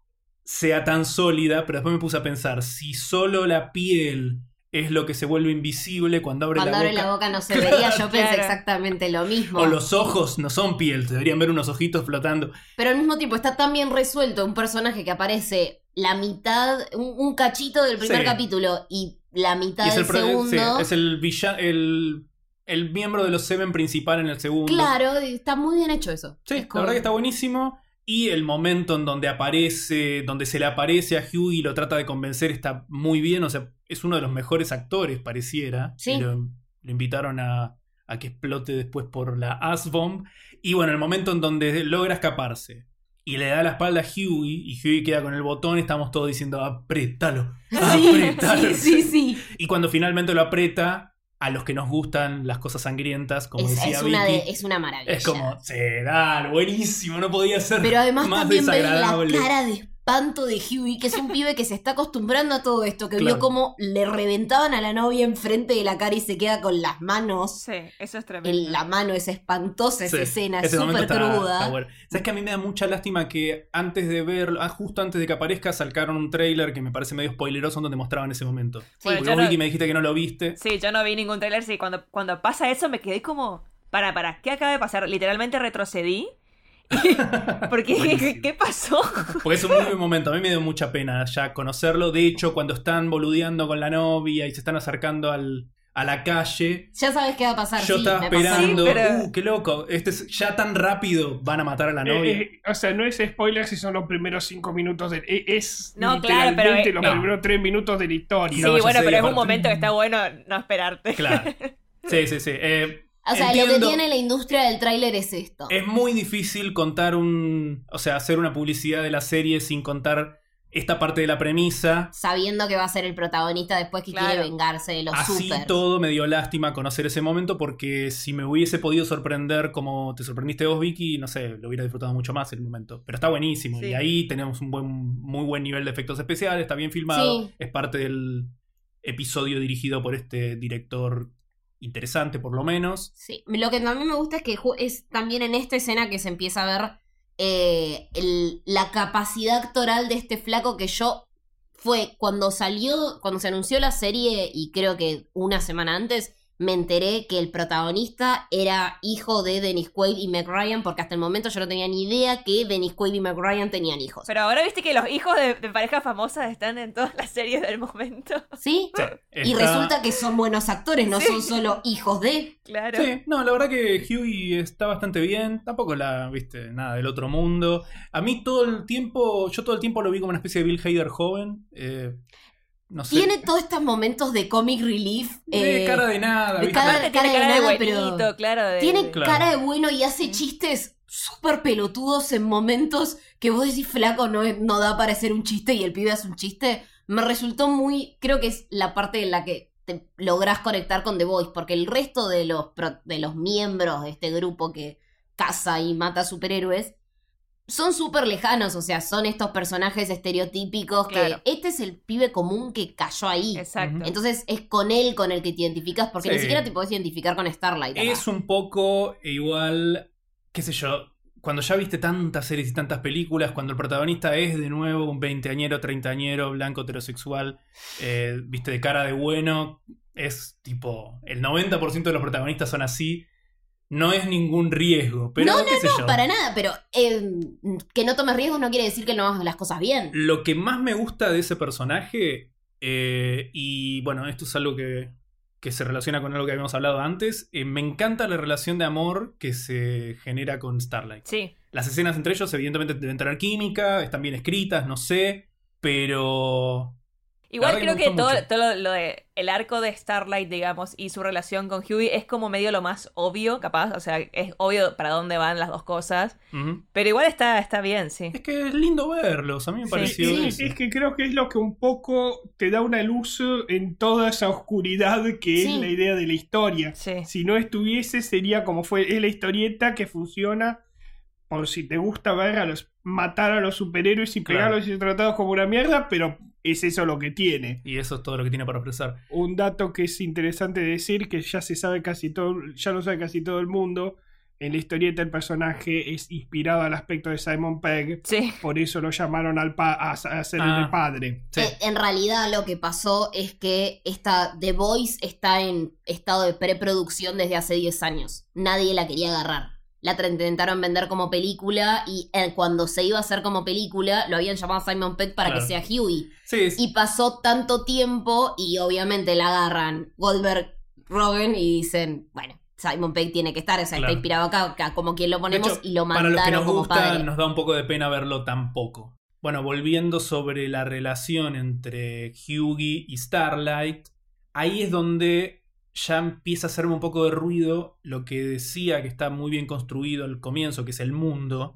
[SPEAKER 2] sea tan sólida, pero después me puse a pensar, si solo la piel es lo que se vuelve invisible cuando abre,
[SPEAKER 5] Cuando
[SPEAKER 2] la,
[SPEAKER 5] abre
[SPEAKER 2] boca,
[SPEAKER 5] la boca no se
[SPEAKER 2] Claro,
[SPEAKER 5] vería, yo pensé
[SPEAKER 3] claro.
[SPEAKER 5] exactamente lo mismo.
[SPEAKER 2] o los ojos no son piel, te deberían ver unos ojitos flotando.
[SPEAKER 5] Pero al mismo tiempo está tan bien resuelto un personaje que aparece la mitad, un, un cachito del primer
[SPEAKER 2] Sí.
[SPEAKER 5] capítulo y la mitad
[SPEAKER 2] Y es
[SPEAKER 5] del
[SPEAKER 2] el, pro-
[SPEAKER 5] segundo.
[SPEAKER 2] sí, es el, villa- el, el miembro de los Seven principal en el segundo.
[SPEAKER 5] Claro, está muy bien hecho eso.
[SPEAKER 2] Sí,
[SPEAKER 5] Es
[SPEAKER 2] la
[SPEAKER 5] como-
[SPEAKER 2] verdad que está buenísimo. Y el momento en donde aparece, donde se le aparece a Hugh y lo trata de convencer está muy bien. O sea, es uno de los mejores actores, pareciera.
[SPEAKER 5] Sí.
[SPEAKER 2] Y lo, lo invitaron a, a que explote después por la Asbomb. Y bueno, el momento en donde logra escaparse y le da la espalda a Hughie y Hughie queda con el botón, estamos todos diciendo, apretalo,
[SPEAKER 5] Sí,
[SPEAKER 2] apretalo.
[SPEAKER 5] sí, sí, sí.
[SPEAKER 2] Y cuando finalmente lo aprieta, a los que nos gustan las cosas sangrientas, como
[SPEAKER 5] Es,
[SPEAKER 2] decía
[SPEAKER 5] es una
[SPEAKER 2] Vicky,
[SPEAKER 5] de- es una maravilla.
[SPEAKER 2] es como, se da, buenísimo, no podía ser
[SPEAKER 5] Pero además
[SPEAKER 2] más
[SPEAKER 5] también ves la
[SPEAKER 2] desagradable.
[SPEAKER 5] cara de espanto de Hughie, que es un pibe que se está acostumbrando a todo esto, que
[SPEAKER 2] Claro.
[SPEAKER 5] vio cómo le reventaban a la novia enfrente de la cara y se queda con las manos.
[SPEAKER 3] Sí, eso es tremendo.
[SPEAKER 5] En la mano, esa espantosa esa
[SPEAKER 2] Sí,
[SPEAKER 5] escena,
[SPEAKER 2] ese momento
[SPEAKER 5] súper
[SPEAKER 2] está-
[SPEAKER 5] cruda.
[SPEAKER 2] está bueno. ¿Sabes que a mí me da mucha lástima que antes de verlo, ah, justo antes de que aparezca, sacaron un trailer que me parece medio spoileroso donde mostraban ese momento?
[SPEAKER 5] Sí,
[SPEAKER 3] Bueno,
[SPEAKER 2] Porque
[SPEAKER 3] yo
[SPEAKER 2] vos,
[SPEAKER 3] no-
[SPEAKER 2] Vicky, me dijiste que no lo viste.
[SPEAKER 3] Sí, yo no vi ningún tráiler, sí, cuando, cuando pasa eso me quedé como... Para, para, ¿qué acaba de pasar? Literalmente retrocedí. Porque, ¿qué,
[SPEAKER 2] Buenísimo.
[SPEAKER 3] qué pasó?
[SPEAKER 2] Porque es un muy buen momento. A mí me dio mucha pena ya conocerlo. De hecho, cuando están boludeando con la novia y se están acercando al, a la calle.
[SPEAKER 5] Ya sabes qué va a pasar.
[SPEAKER 2] Yo
[SPEAKER 5] sí,
[SPEAKER 2] estaba
[SPEAKER 5] me pasó.
[SPEAKER 2] esperando,
[SPEAKER 3] Sí, pero-
[SPEAKER 2] uh, qué loco, este es, ya tan rápido van a matar a la novia.
[SPEAKER 4] Eh, eh, o sea, no es spoiler si son los primeros cinco minutos de... eh, es
[SPEAKER 3] No, claro,
[SPEAKER 4] literalmente
[SPEAKER 3] pero, eh,
[SPEAKER 4] los
[SPEAKER 2] no.
[SPEAKER 4] primeros tres minutos de la historia.
[SPEAKER 3] Sí,
[SPEAKER 2] No, ya
[SPEAKER 3] bueno,
[SPEAKER 2] sé,
[SPEAKER 3] pero es un
[SPEAKER 2] aparte-
[SPEAKER 3] momento que está bueno no esperarte.
[SPEAKER 2] Claro. Sí, sí, sí. Eh,
[SPEAKER 5] O sea, lo que
[SPEAKER 2] entiendo-
[SPEAKER 5] tiene la industria del tráiler es esto.
[SPEAKER 2] Es muy difícil contar un... O sea, hacer una publicidad de la serie sin contar esta parte de la premisa.
[SPEAKER 5] Sabiendo que va a ser el protagonista después que
[SPEAKER 3] Claro.
[SPEAKER 5] quiere vengarse de los
[SPEAKER 2] Así
[SPEAKER 5] supers.
[SPEAKER 2] todo me dio lástima conocer ese momento porque si me hubiese podido sorprender como te sorprendiste vos, Vicky, no sé, lo hubiera disfrutado mucho más el momento. Pero está buenísimo.
[SPEAKER 3] Sí.
[SPEAKER 2] Y ahí tenemos un buen, muy buen nivel de efectos especiales, está bien filmado.
[SPEAKER 5] Sí.
[SPEAKER 2] Es parte del episodio dirigido por este director interesante, por lo menos.
[SPEAKER 5] Sí. Lo que también me gusta es que ju- es también en esta escena que se empieza a ver eh, el- la capacidad actoral de este flaco que yo... Fue cuando salió, cuando se anunció la serie y creo que una semana antes, me enteré que el protagonista era hijo de Dennis Quaid y Meg Ryan, porque hasta el momento yo no tenía ni idea que Dennis Quaid y Meg Ryan tenían hijos.
[SPEAKER 3] Pero ahora viste que los hijos de, de parejas famosas están en todas las series del momento.
[SPEAKER 5] ¿Sí?
[SPEAKER 2] Sí,
[SPEAKER 5] Y
[SPEAKER 2] está-
[SPEAKER 5] resulta que son buenos actores, no
[SPEAKER 3] Sí.
[SPEAKER 5] son solo hijos de...
[SPEAKER 3] Claro.
[SPEAKER 2] Sí, no, la verdad que Hughie está bastante bien. Tampoco la, viste, nada del otro mundo. A mí todo el tiempo, yo todo el tiempo lo vi como una especie de Bill Hader joven. Eh, no sé.
[SPEAKER 5] Tiene todos estos momentos de comic relief.
[SPEAKER 2] de
[SPEAKER 5] eh,
[SPEAKER 2] cara de nada,
[SPEAKER 5] de
[SPEAKER 2] ¿viste?
[SPEAKER 5] cara-
[SPEAKER 3] Aparte tiene
[SPEAKER 5] cara de
[SPEAKER 3] cara de
[SPEAKER 5] nada,
[SPEAKER 3] buenito,
[SPEAKER 5] pero
[SPEAKER 3] claro. de-
[SPEAKER 5] Tiene
[SPEAKER 2] Claro.
[SPEAKER 5] cara de bueno y hace chistes súper pelotudos en momentos que vos decís, flaco, no, es- no da para hacer un chiste y el pibe hace un chiste. Me resultó muy... Creo que es la parte en la que te lográs conectar con The Voice, porque el resto de los, pro- de los miembros de este grupo que caza y mata superhéroes son súper lejanos, o sea, son estos personajes estereotípicos
[SPEAKER 3] Claro.
[SPEAKER 5] que este es el pibe común que cayó ahí.
[SPEAKER 3] Exacto.
[SPEAKER 5] Entonces es con él con el que te identificas, porque
[SPEAKER 2] Sí.
[SPEAKER 5] ni siquiera te podés identificar con Starlight. acá.
[SPEAKER 2] Es un poco igual, qué sé yo, cuando ya viste tantas series y tantas películas, cuando el protagonista es de nuevo un veinteañero, treintañero, blanco, heterosexual, eh, viste, de cara de bueno, es tipo, el noventa por ciento de los protagonistas son así, no es ningún riesgo, pero
[SPEAKER 5] No, no,
[SPEAKER 2] qué sé yo.
[SPEAKER 5] Para nada, pero eh, que no tomes riesgos no quiere decir que no hagas las cosas bien.
[SPEAKER 2] Lo que más me gusta de ese personaje, eh, y bueno, esto es algo que, que se relaciona con algo que habíamos hablado antes, eh, me encanta la relación de amor que se genera con Starlight.
[SPEAKER 3] Sí.
[SPEAKER 2] Las escenas entre ellos evidentemente deben tener química, están bien escritas, no sé, pero...
[SPEAKER 3] Igual
[SPEAKER 2] La verdad
[SPEAKER 3] creo
[SPEAKER 2] que
[SPEAKER 3] que
[SPEAKER 2] me gustó
[SPEAKER 3] todo,
[SPEAKER 2] mucho.
[SPEAKER 3] todo lo de el arco de Starlight, digamos, y su relación con Hughie es como medio lo más obvio, capaz. O sea, es obvio para dónde van las dos cosas.
[SPEAKER 2] Ujú.
[SPEAKER 3] Pero igual está, está bien, sí.
[SPEAKER 2] Es que es lindo verlos, a mí me
[SPEAKER 3] Sí,
[SPEAKER 2] pareció
[SPEAKER 4] Sí,
[SPEAKER 2] eso.
[SPEAKER 4] es que creo que es lo que un poco te da una luz en toda esa oscuridad que
[SPEAKER 5] Sí.
[SPEAKER 4] es la idea de la historia.
[SPEAKER 3] Sí.
[SPEAKER 4] Si no estuviese, sería como fue, es la historieta que funciona por si te gusta ver a los matar a los superhéroes y
[SPEAKER 2] Claro.
[SPEAKER 4] pegarlos y ser tratados como una mierda, pero es eso lo que tiene.
[SPEAKER 2] Y eso es todo lo que tiene para ofrecer.
[SPEAKER 4] Un dato que es interesante decir, que ya se sabe casi todo, ya lo sabe casi todo el mundo, en la historieta el personaje es inspirado al aspecto de Simon Pegg,
[SPEAKER 3] Sí.
[SPEAKER 4] por eso lo llamaron al pa- a, a ser
[SPEAKER 2] Ah.
[SPEAKER 4] el de padre.
[SPEAKER 2] Sí.
[SPEAKER 5] Eh, en realidad lo que pasó es que esta The Voice está en estado de preproducción desde hace diez años. Nadie la quería agarrar. La tra- intentaron vender como película y eh, cuando se iba a hacer como película lo habían llamado a Simon Pegg para
[SPEAKER 2] Claro.
[SPEAKER 5] que sea Hughie.
[SPEAKER 2] Sí, sí.
[SPEAKER 5] Y pasó tanto tiempo y obviamente la agarran Goldberg, Rogen y dicen, bueno, Simon Pegg tiene que estar, o sea,
[SPEAKER 2] Claro.
[SPEAKER 5] está inspirado acá, acá como quien lo
[SPEAKER 2] De
[SPEAKER 5] ponemos
[SPEAKER 2] hecho,
[SPEAKER 5] y lo
[SPEAKER 2] para los que
[SPEAKER 5] mandaron
[SPEAKER 2] nos
[SPEAKER 5] como
[SPEAKER 2] gusta,
[SPEAKER 5] padre.
[SPEAKER 2] nos da un poco de pena verlo tan poco. Bueno, volviendo sobre la relación entre Hughie y Starlight, ahí es donde ya empieza a hacerme un poco de ruido lo que decía que está muy bien construido al comienzo, que es el mundo.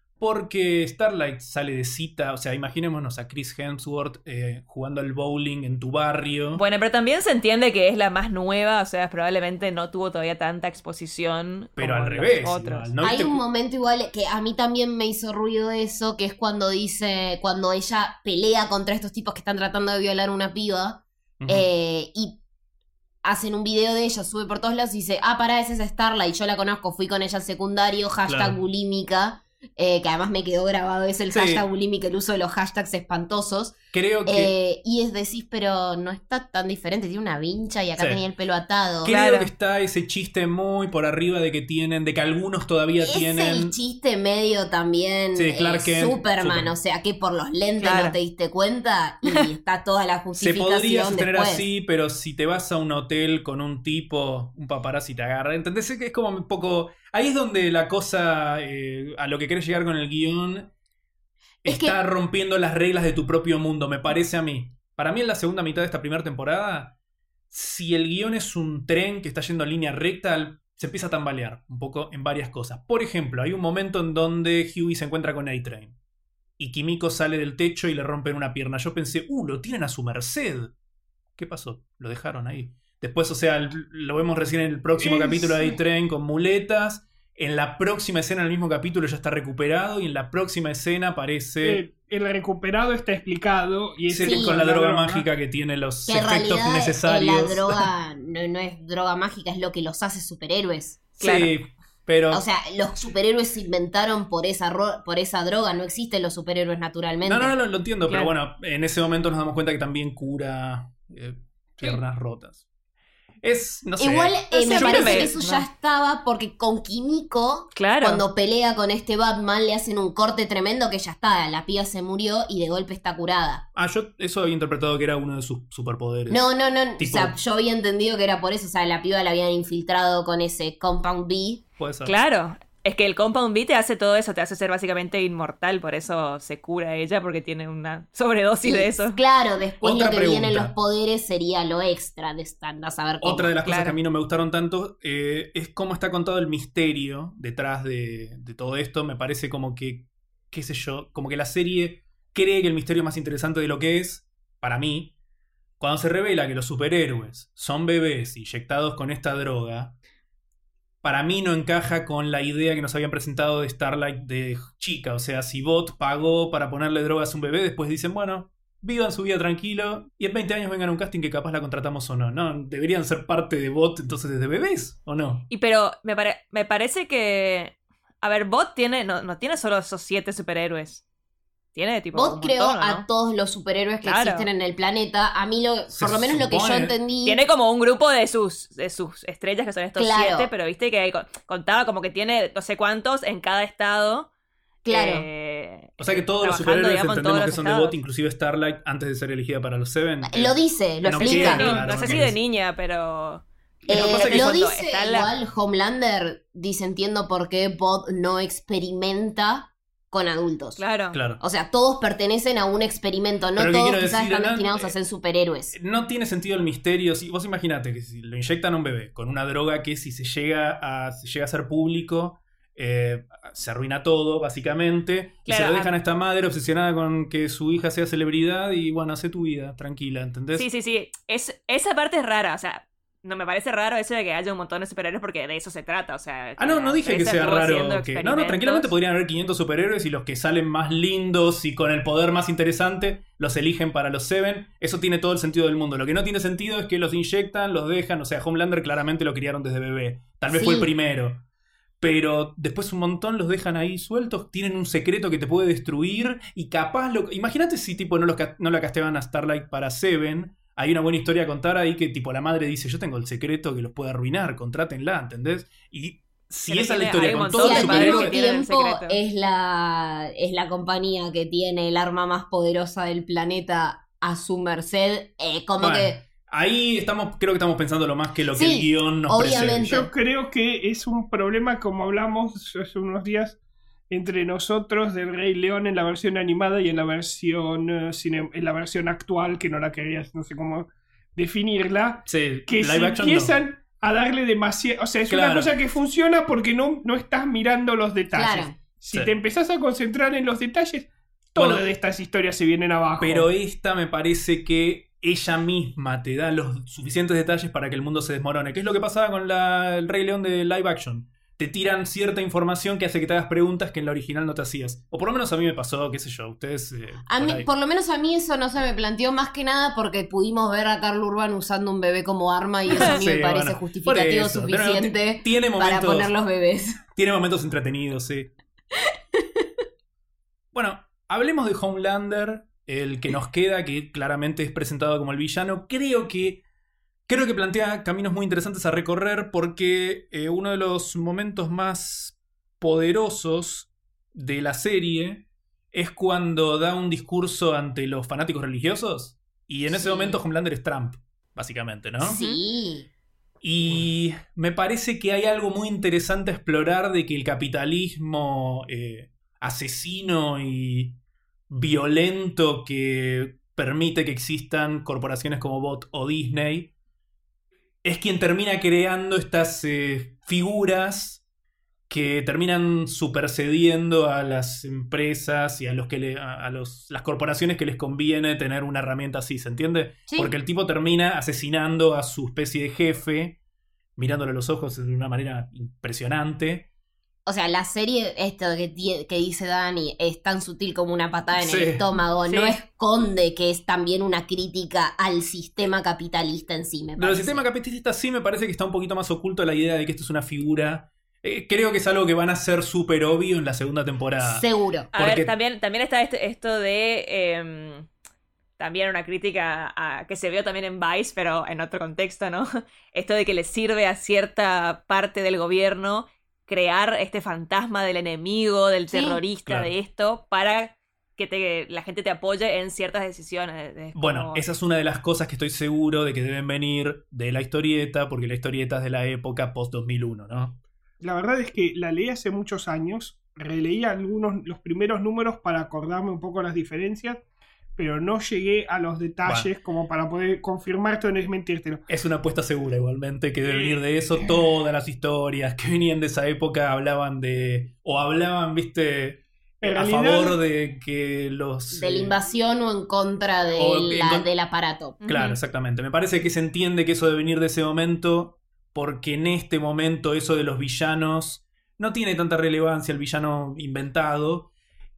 [SPEAKER 2] Porque Starlight sale de cita, o sea, imaginémonos a Chris Hemsworth eh, jugando al bowling en tu barrio.
[SPEAKER 3] Bueno, pero también se entiende que es la más nueva, o sea, probablemente no tuvo todavía tanta exposición.
[SPEAKER 2] pero
[SPEAKER 3] como
[SPEAKER 2] al
[SPEAKER 3] los
[SPEAKER 2] revés.
[SPEAKER 3] otros.
[SPEAKER 2] igual, ¿no?
[SPEAKER 5] Hay
[SPEAKER 2] ¿Viste?
[SPEAKER 5] un momento igual que a mí también me hizo ruido eso, que es cuando dice, cuando ella pelea contra estos tipos que están tratando de violar a una piba,
[SPEAKER 2] Ujú.
[SPEAKER 5] eh, y hacen un video de ella, sube por todos lados y dice, ah, pará, esa es Starlight, yo la conozco, fui con ella al secundario, hashtag
[SPEAKER 2] Claro.
[SPEAKER 5] bulímica, eh, que además me quedó grabado, es el
[SPEAKER 2] Sí.
[SPEAKER 5] hashtag bulímica, el uso de los hashtags espantosos.
[SPEAKER 2] Creo que...
[SPEAKER 5] Eh, y es decir, pero no está tan diferente. Tiene una vincha y acá
[SPEAKER 2] Sí.
[SPEAKER 5] tenía el pelo atado.
[SPEAKER 2] Creo
[SPEAKER 3] Claro.
[SPEAKER 2] que está ese chiste muy por arriba de que tienen, de que algunos todavía
[SPEAKER 5] Es
[SPEAKER 2] tienen...
[SPEAKER 5] el chiste medio también
[SPEAKER 2] Sí,
[SPEAKER 5] eh,
[SPEAKER 2] Clark Kent,
[SPEAKER 5] Superman,
[SPEAKER 2] Superman.
[SPEAKER 5] o sea que por los lentes
[SPEAKER 3] Claro.
[SPEAKER 5] no te diste cuenta y está toda la
[SPEAKER 2] Se
[SPEAKER 5] justificación
[SPEAKER 2] podría sostener
[SPEAKER 5] después.
[SPEAKER 2] así, pero si te vas a un hotel con un tipo, un paparazzi te agarra. ¿Entendés? Que es como un poco... Ahí es donde la cosa, eh, a lo que querés llegar con el guión,
[SPEAKER 5] Es
[SPEAKER 2] está rompiendo las reglas de tu propio mundo, me parece a mí. Para mí en la segunda mitad de esta primera temporada, si el guión es un tren que está yendo en línea recta, se empieza a tambalear un poco en varias cosas. Por ejemplo, hay un momento en donde Hughie se encuentra con A-Train. Y Kimiko sale del techo y le rompen una pierna. Yo pensé, uh, lo tienen a su merced. ¿Qué pasó? Lo dejaron ahí. Después, o sea, lo vemos recién en el próximo
[SPEAKER 4] Es-
[SPEAKER 2] capítulo de A-Train con muletas. En la próxima escena del mismo capítulo ya está recuperado. Y en la próxima escena aparece
[SPEAKER 4] El, el recuperado está explicado y es
[SPEAKER 2] sí,
[SPEAKER 5] Sí.
[SPEAKER 2] con la droga mágica que tiene los
[SPEAKER 5] Que en
[SPEAKER 2] efectos
[SPEAKER 5] realidad eh,
[SPEAKER 2] necesarios.
[SPEAKER 5] la droga no, no es droga mágica, es lo que los hace superhéroes.
[SPEAKER 3] Claro.
[SPEAKER 2] Sí, pero...
[SPEAKER 5] O sea, los superhéroes se inventaron por esa, ro- por esa droga, no existen los superhéroes naturalmente.
[SPEAKER 2] no, no, no, lo entiendo.
[SPEAKER 3] Claro.
[SPEAKER 2] Pero bueno, en ese momento nos damos cuenta que también cura eh, piernas rotas. Es, no sé.
[SPEAKER 5] Igual eh,
[SPEAKER 3] No
[SPEAKER 5] me
[SPEAKER 3] sé,
[SPEAKER 5] parece
[SPEAKER 3] me-
[SPEAKER 5] que eso
[SPEAKER 3] no.
[SPEAKER 5] ya estaba porque con Kimiko,
[SPEAKER 3] Claro.
[SPEAKER 5] cuando pelea con este Batman, le hacen un corte tremendo que ya está, la piba se murió y de golpe está curada.
[SPEAKER 2] Ah, yo eso había interpretado que era uno de sus superpoderes.
[SPEAKER 5] No, no, no,
[SPEAKER 2] Tipo-
[SPEAKER 5] o sea, yo había entendido que era por eso, o sea, la piba la habían infiltrado con ese Compound B.
[SPEAKER 2] Puede ser.
[SPEAKER 3] Claro. Es que el Compound B te hace todo eso, te hace ser básicamente inmortal, por eso se cura ella, porque tiene una sobredosis
[SPEAKER 5] Y,
[SPEAKER 3] de eso.
[SPEAKER 5] Claro, después
[SPEAKER 2] Otra
[SPEAKER 5] lo que vienen
[SPEAKER 2] pregunta.
[SPEAKER 5] los poderes sería lo extra de estar, a saber cómo.
[SPEAKER 2] Otra de las cosas
[SPEAKER 3] Claro.
[SPEAKER 2] que a mí no me gustaron tanto eh, es cómo está contado el misterio detrás de, de todo esto. Me parece como que, qué sé yo, como que la serie cree que el misterio es más interesante de lo que es, para mí. Cuando se revela que los superhéroes son bebés inyectados con esta droga, para mí no encaja con la idea que nos habían presentado de Starlight de chica. O sea, si Bot pagó para ponerle drogas a un bebé, después dicen, bueno, vivan su vida tranquilo y en veinte años vengan a un casting que capaz la contratamos o no. No, deberían ser parte de Bot entonces desde bebés, ¿o no?
[SPEAKER 3] Y pero me, pare- me parece que... A ver, Bot tiene, no, no tiene solo esos siete superhéroes. Tiene tipo
[SPEAKER 5] Bot
[SPEAKER 3] un
[SPEAKER 5] creó
[SPEAKER 3] montón, ¿o
[SPEAKER 5] a
[SPEAKER 3] no?
[SPEAKER 5] todos los superhéroes que
[SPEAKER 3] Claro.
[SPEAKER 5] existen en el planeta. A mí, lo,
[SPEAKER 2] Se
[SPEAKER 5] por lo menos lo que yo
[SPEAKER 2] supone-
[SPEAKER 5] entendí.
[SPEAKER 3] Tiene como un grupo de sus, de sus estrellas que son estos
[SPEAKER 5] Claro.
[SPEAKER 3] siete, pero viste que co- contaba como que tiene no sé cuántos en cada estado.
[SPEAKER 5] Claro.
[SPEAKER 3] eh,
[SPEAKER 2] O sea que todos los
[SPEAKER 3] trabajando,
[SPEAKER 2] superhéroes
[SPEAKER 3] digamos, en
[SPEAKER 2] entendemos
[SPEAKER 3] todos
[SPEAKER 2] que
[SPEAKER 3] los
[SPEAKER 2] son de
[SPEAKER 3] estados.
[SPEAKER 2] Bot, inclusive Starlight, antes de ser elegida para los Seven.
[SPEAKER 5] Lo dice, lo
[SPEAKER 2] no
[SPEAKER 5] explica.
[SPEAKER 2] queda,
[SPEAKER 3] No,
[SPEAKER 2] claro,
[SPEAKER 3] no sé
[SPEAKER 2] no
[SPEAKER 3] si
[SPEAKER 2] queda.
[SPEAKER 3] de niña, pero...
[SPEAKER 5] Eh,
[SPEAKER 2] Lo que pasa es que
[SPEAKER 5] lo
[SPEAKER 3] cuando
[SPEAKER 5] dice
[SPEAKER 3] está la-
[SPEAKER 5] igual Homelander, dice entiendo por qué Bot no experimenta con adultos.
[SPEAKER 3] Claro.
[SPEAKER 2] Claro.
[SPEAKER 5] O sea, todos pertenecen a un experimento, no
[SPEAKER 2] Pero ¿qué
[SPEAKER 5] todos
[SPEAKER 2] quiero
[SPEAKER 5] quizás
[SPEAKER 2] decir,
[SPEAKER 5] están
[SPEAKER 2] Alan?
[SPEAKER 5] destinados a ser superhéroes.
[SPEAKER 2] No tiene sentido el misterio. Si, vos imaginate que si lo inyectan a un bebé con una droga que si se llega a, se llega a ser público, eh, se arruina todo, básicamente. Y
[SPEAKER 3] Claro,
[SPEAKER 2] se lo
[SPEAKER 3] a-
[SPEAKER 2] dejan a esta madre obsesionada con que su hija sea celebridad y bueno, hace tu vida, tranquila, ¿entendés?
[SPEAKER 3] Sí, sí, sí. Es, esa parte es rara, o sea, no me parece raro eso de que haya un montón de superhéroes porque de eso se trata, o sea...
[SPEAKER 2] Ah, no, no dije que
[SPEAKER 3] empresa
[SPEAKER 2] sea
[SPEAKER 3] estuvo haciendo
[SPEAKER 2] raro. Que... No, no,
[SPEAKER 3] experimentos.
[SPEAKER 2] tranquilamente podrían haber quinientos superhéroes y los que salen más lindos y con el poder más interesante los eligen para los Seven. Eso tiene todo el sentido del mundo. Lo que no tiene sentido es que los inyectan, los dejan. O sea, Homelander claramente lo criaron desde bebé. Tal vez
[SPEAKER 5] Sí.
[SPEAKER 2] fue el primero. Pero después un montón los dejan ahí sueltos. Tienen un secreto que te puede destruir. Y capaz lo... Imagínate si tipo no, los ca- no la casteaban a Starlight para Seven. Hay una buena historia a contar ahí que tipo la madre dice, yo tengo el secreto que los puede arruinar, contrátenla, ¿entendés? Y si
[SPEAKER 3] Pero
[SPEAKER 2] esa es la
[SPEAKER 3] tiene-
[SPEAKER 2] historia
[SPEAKER 3] hay un
[SPEAKER 2] con
[SPEAKER 3] montón
[SPEAKER 2] todos
[SPEAKER 5] Y
[SPEAKER 2] los
[SPEAKER 3] de
[SPEAKER 5] al
[SPEAKER 3] padres
[SPEAKER 5] mismo
[SPEAKER 3] que
[SPEAKER 2] superhéroes...
[SPEAKER 3] tienen el
[SPEAKER 5] tiempo
[SPEAKER 3] secreto.
[SPEAKER 5] es la, es la compañía que tiene el arma más poderosa del planeta a su merced. Eh, como
[SPEAKER 2] Bueno,
[SPEAKER 5] que
[SPEAKER 2] ahí estamos, creo que estamos pensando lo más que lo que
[SPEAKER 5] Sí,
[SPEAKER 2] el guión nos
[SPEAKER 5] obviamente.
[SPEAKER 2] presenta.
[SPEAKER 4] Yo creo que es un problema, como hablamos hace unos días, entre nosotros del Rey León en la versión animada y en la versión eh, cine- en la versión actual, que no la querías, no sé cómo definirla,
[SPEAKER 2] Sí,
[SPEAKER 4] que
[SPEAKER 2] live
[SPEAKER 4] se
[SPEAKER 2] action no.
[SPEAKER 4] empiezan a darle demasiado... O sea, es
[SPEAKER 2] Claro.
[SPEAKER 4] una cosa que funciona porque no, no estás mirando los detalles.
[SPEAKER 5] Claro.
[SPEAKER 4] Si
[SPEAKER 2] Sí.
[SPEAKER 4] te empezás a concentrar en los detalles, todas
[SPEAKER 2] Bueno,
[SPEAKER 4] de estas historias se vienen abajo.
[SPEAKER 2] Pero esta me parece que ella misma te da los suficientes detalles para que el mundo se desmorone. ¿Qué es lo que pasaba con la, el Rey León de live action? Te tiran cierta información que hace que te hagas preguntas que en la original no te hacías. O por lo menos a mí me pasó, qué sé yo, ustedes... eh,
[SPEAKER 5] a
[SPEAKER 2] por
[SPEAKER 5] mí,
[SPEAKER 2] ahí.
[SPEAKER 5] por lo menos a mí eso no se me planteó más que nada porque pudimos ver a Carl Urban usando un bebé como arma y eso a mí
[SPEAKER 2] Sí,
[SPEAKER 5] me parece
[SPEAKER 2] bueno,
[SPEAKER 5] justificativo
[SPEAKER 2] por eso. Pero
[SPEAKER 5] suficiente
[SPEAKER 2] t- tiene
[SPEAKER 5] para
[SPEAKER 2] momentos,
[SPEAKER 5] poner los bebés.
[SPEAKER 2] Tiene momentos entretenidos, sí. Bueno, hablemos de Homelander el que nos queda, que claramente es presentado como el villano, creo que, creo que plantea caminos muy interesantes a recorrer porque eh, uno de los momentos más poderosos de la serie es cuando da un discurso ante los fanáticos religiosos y en ese
[SPEAKER 5] Sí.
[SPEAKER 2] momento Homelander es Trump, básicamente, ¿no?
[SPEAKER 5] Sí.
[SPEAKER 2] Y me parece que hay algo muy interesante a explorar de que el capitalismo eh, asesino y violento que permite que existan corporaciones como B O T o Disney es quien termina creando estas eh, figuras que terminan supersediendo a las empresas y a los que le, a, a los, las corporaciones que les conviene tener una herramienta así, ¿se entiende?
[SPEAKER 5] Sí.
[SPEAKER 2] Porque el tipo termina asesinando a su especie de jefe, mirándole a los ojos de una manera impresionante.
[SPEAKER 5] O sea, la serie, esto que, tie- que dice Dani, es tan sutil como una patada en
[SPEAKER 2] Sí.
[SPEAKER 5] el estómago.
[SPEAKER 3] Sí.
[SPEAKER 5] No esconde que es también una crítica al sistema capitalista en sí, me
[SPEAKER 2] Pero el
[SPEAKER 5] parece.
[SPEAKER 2] sistema capitalista sí me parece que está un poquito más oculto la idea de que esto es una figura. Eh, creo que es algo que van a hacer súper obvio en la segunda temporada.
[SPEAKER 5] Seguro.
[SPEAKER 3] A
[SPEAKER 2] Porque-
[SPEAKER 3] ver, también, también está esto, esto de... eh, también una crítica a, que se vio también en Vice, pero en otro contexto, ¿no? Esto de que le sirve a cierta parte del gobierno crear este fantasma del enemigo, del
[SPEAKER 5] Sí,
[SPEAKER 3] terrorista,
[SPEAKER 2] claro.
[SPEAKER 3] de esto, para que te, la gente te apoye en ciertas decisiones. Es
[SPEAKER 2] Bueno,
[SPEAKER 3] como-
[SPEAKER 2] esa es una de las cosas que estoy seguro de que deben venir de la historieta, porque la historieta es de la época post dos mil uno, ¿no?
[SPEAKER 4] La verdad es que la leí hace muchos años, releí algunos, los primeros números para acordarme un poco las diferencias, pero no llegué a los detalles como para poder confirmarte o desmentírtelo.
[SPEAKER 2] Es una apuesta segura igualmente que debe venir de eso. Todas las historias que venían de esa época hablaban de... o hablaban, viste,
[SPEAKER 4] En
[SPEAKER 2] a
[SPEAKER 4] realidad-
[SPEAKER 2] favor de que los...
[SPEAKER 5] De la
[SPEAKER 2] eh,
[SPEAKER 5] invasión o en contra de
[SPEAKER 2] o en
[SPEAKER 5] la-
[SPEAKER 2] con-
[SPEAKER 5] del aparato.
[SPEAKER 2] Claro,
[SPEAKER 3] Ujú.
[SPEAKER 2] exactamente. Me parece que se entiende que eso debe venir de ese momento, porque en este momento eso de los villanos no tiene tanta relevancia, el villano inventado,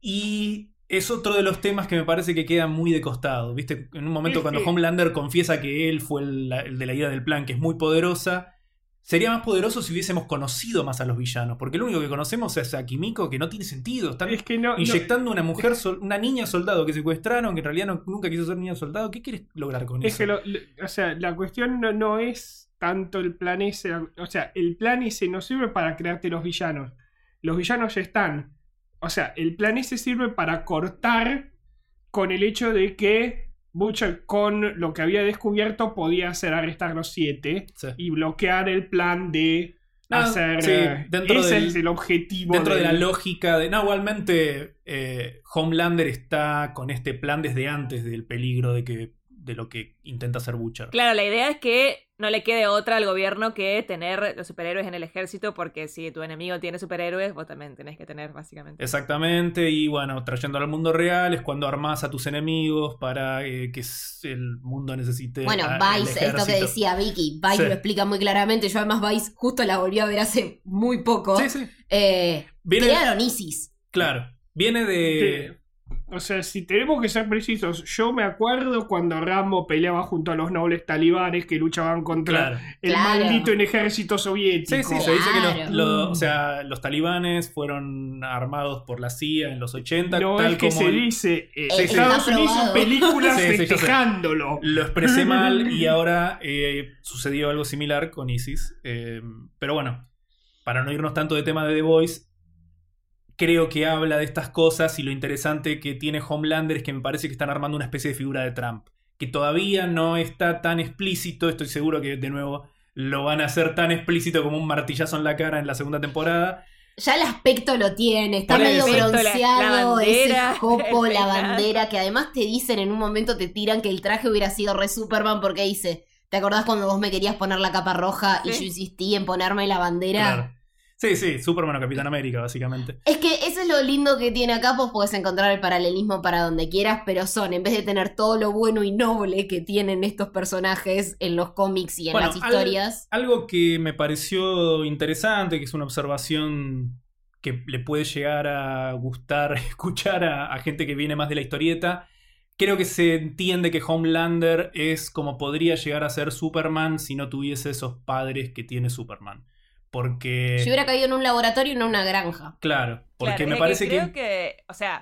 [SPEAKER 2] y es otro de los temas que me parece que queda muy de costado. ¿Viste? En un momento
[SPEAKER 4] Es
[SPEAKER 2] cuando
[SPEAKER 4] que-
[SPEAKER 2] Homelander confiesa que él fue el, el de la idea del plan, que es muy poderosa, sería más poderoso si hubiésemos conocido más a los villanos, porque lo único que conocemos es a Kimiko, que no tiene sentido. Están
[SPEAKER 4] Es que no, no-
[SPEAKER 2] inyectando una mujer, sol- una niña soldado que secuestraron, que en realidad no- nunca quiso ser niña soldado. ¿Qué quieres lograr con
[SPEAKER 4] es
[SPEAKER 2] eso?
[SPEAKER 4] que lo- lo- o sea, la cuestión no, no es tanto el plan ese, o sea, el plan ese no sirve para crearte los villanos. Los villanos ya están. O sea, el plan ese sirve para cortar con el hecho de que Butcher, con lo que había descubierto, podía hacer arrestar los siete
[SPEAKER 2] Sí.
[SPEAKER 4] y bloquear el plan de
[SPEAKER 2] Ah,
[SPEAKER 4] hacer...
[SPEAKER 2] sí,
[SPEAKER 4] eh,
[SPEAKER 2] dentro
[SPEAKER 4] ese
[SPEAKER 2] del-
[SPEAKER 4] es el objetivo.
[SPEAKER 2] Dentro de la
[SPEAKER 4] del-
[SPEAKER 2] lógica de... No, igualmente eh, Homelander está con este plan desde antes del peligro de que de lo que intenta hacer Butcher.
[SPEAKER 3] Claro, la idea es que no le quede otra al gobierno que tener los superhéroes en el ejército, porque si tu enemigo tiene superhéroes, vos también tenés que tener, básicamente.
[SPEAKER 2] Exactamente, y bueno, trayéndolo al mundo real es cuando armás a tus enemigos para eh, que s- el mundo necesite...
[SPEAKER 5] Bueno,
[SPEAKER 2] a- el
[SPEAKER 5] Vice, esto que
[SPEAKER 2] ejército.
[SPEAKER 5] decía Vicky, Vice
[SPEAKER 2] Sí.
[SPEAKER 5] lo explica muy claramente. Yo además Vice justo la volví a ver hace muy poco.
[SPEAKER 2] Sí, sí,
[SPEAKER 5] Eh,
[SPEAKER 2] Viene-
[SPEAKER 5] crearon ISIS.
[SPEAKER 2] claro. Viene de...
[SPEAKER 4] que- o sea, si tenemos que ser precisos, yo me acuerdo cuando Rambo peleaba junto a los nobles talibanes que luchaban contra
[SPEAKER 2] Claro.
[SPEAKER 4] el
[SPEAKER 5] Claro.
[SPEAKER 4] maldito ejército soviético.
[SPEAKER 2] Sí, sí, se dice que los,
[SPEAKER 5] Claro.
[SPEAKER 2] los- o sea, los talibanes fueron armados por la C I A en los ochenta,
[SPEAKER 4] No
[SPEAKER 2] tal
[SPEAKER 4] es que
[SPEAKER 2] como
[SPEAKER 4] se
[SPEAKER 2] el-
[SPEAKER 4] dice, eh,
[SPEAKER 5] Sí, sí.
[SPEAKER 4] Estados
[SPEAKER 5] Está
[SPEAKER 4] Unidos hizo
[SPEAKER 5] probado.
[SPEAKER 4] películas
[SPEAKER 2] Sí, sí, yo sé.
[SPEAKER 4] festejándolo.
[SPEAKER 2] lo expresé mal y ahora eh, sucedió algo similar con ISIS. Eh, pero bueno, para no irnos tanto de tema de The Voice, creo que habla de estas cosas y lo interesante que tiene Homelander es que me parece que están armando una especie de figura de Trump, que todavía no está tan explícito. Estoy seguro que de nuevo lo van a hacer tan explícito como un martillazo en la cara en la segunda temporada.
[SPEAKER 5] Ya el aspecto lo tiene, está
[SPEAKER 2] Por
[SPEAKER 5] medio
[SPEAKER 2] eso.
[SPEAKER 3] La-
[SPEAKER 5] bronceado,
[SPEAKER 3] la bandera,
[SPEAKER 5] ese jopo,
[SPEAKER 3] el
[SPEAKER 5] la
[SPEAKER 3] peinado.
[SPEAKER 5] bandera, que además te dicen en un momento, te tiran que el traje hubiera sido re Superman porque dice, ¿te acordás cuando vos me querías poner la capa roja y
[SPEAKER 3] Sí.
[SPEAKER 5] yo insistí en ponerme la bandera?
[SPEAKER 2] Claro. Sí, sí, Superman o Capitán América, básicamente.
[SPEAKER 5] Es que eso es lo lindo que tiene acá, pues puedes encontrar el paralelismo para donde quieras, pero son, en vez de tener todo lo bueno y noble que tienen estos personajes en los cómics y en
[SPEAKER 2] Bueno,
[SPEAKER 5] las historias.
[SPEAKER 2] Al- algo que me pareció interesante, que es una observación que le puede llegar a gustar escuchar a, a gente que viene más de la historieta. Creo que se entiende que Homelander es como podría llegar a ser Superman si no tuviese esos padres que tiene Superman. Porque...
[SPEAKER 5] Si hubiera caído en un laboratorio y no en una granja.
[SPEAKER 2] Claro, porque
[SPEAKER 3] Claro,
[SPEAKER 2] me
[SPEAKER 3] es
[SPEAKER 2] parece
[SPEAKER 3] que creo
[SPEAKER 2] que...
[SPEAKER 3] que, o sea,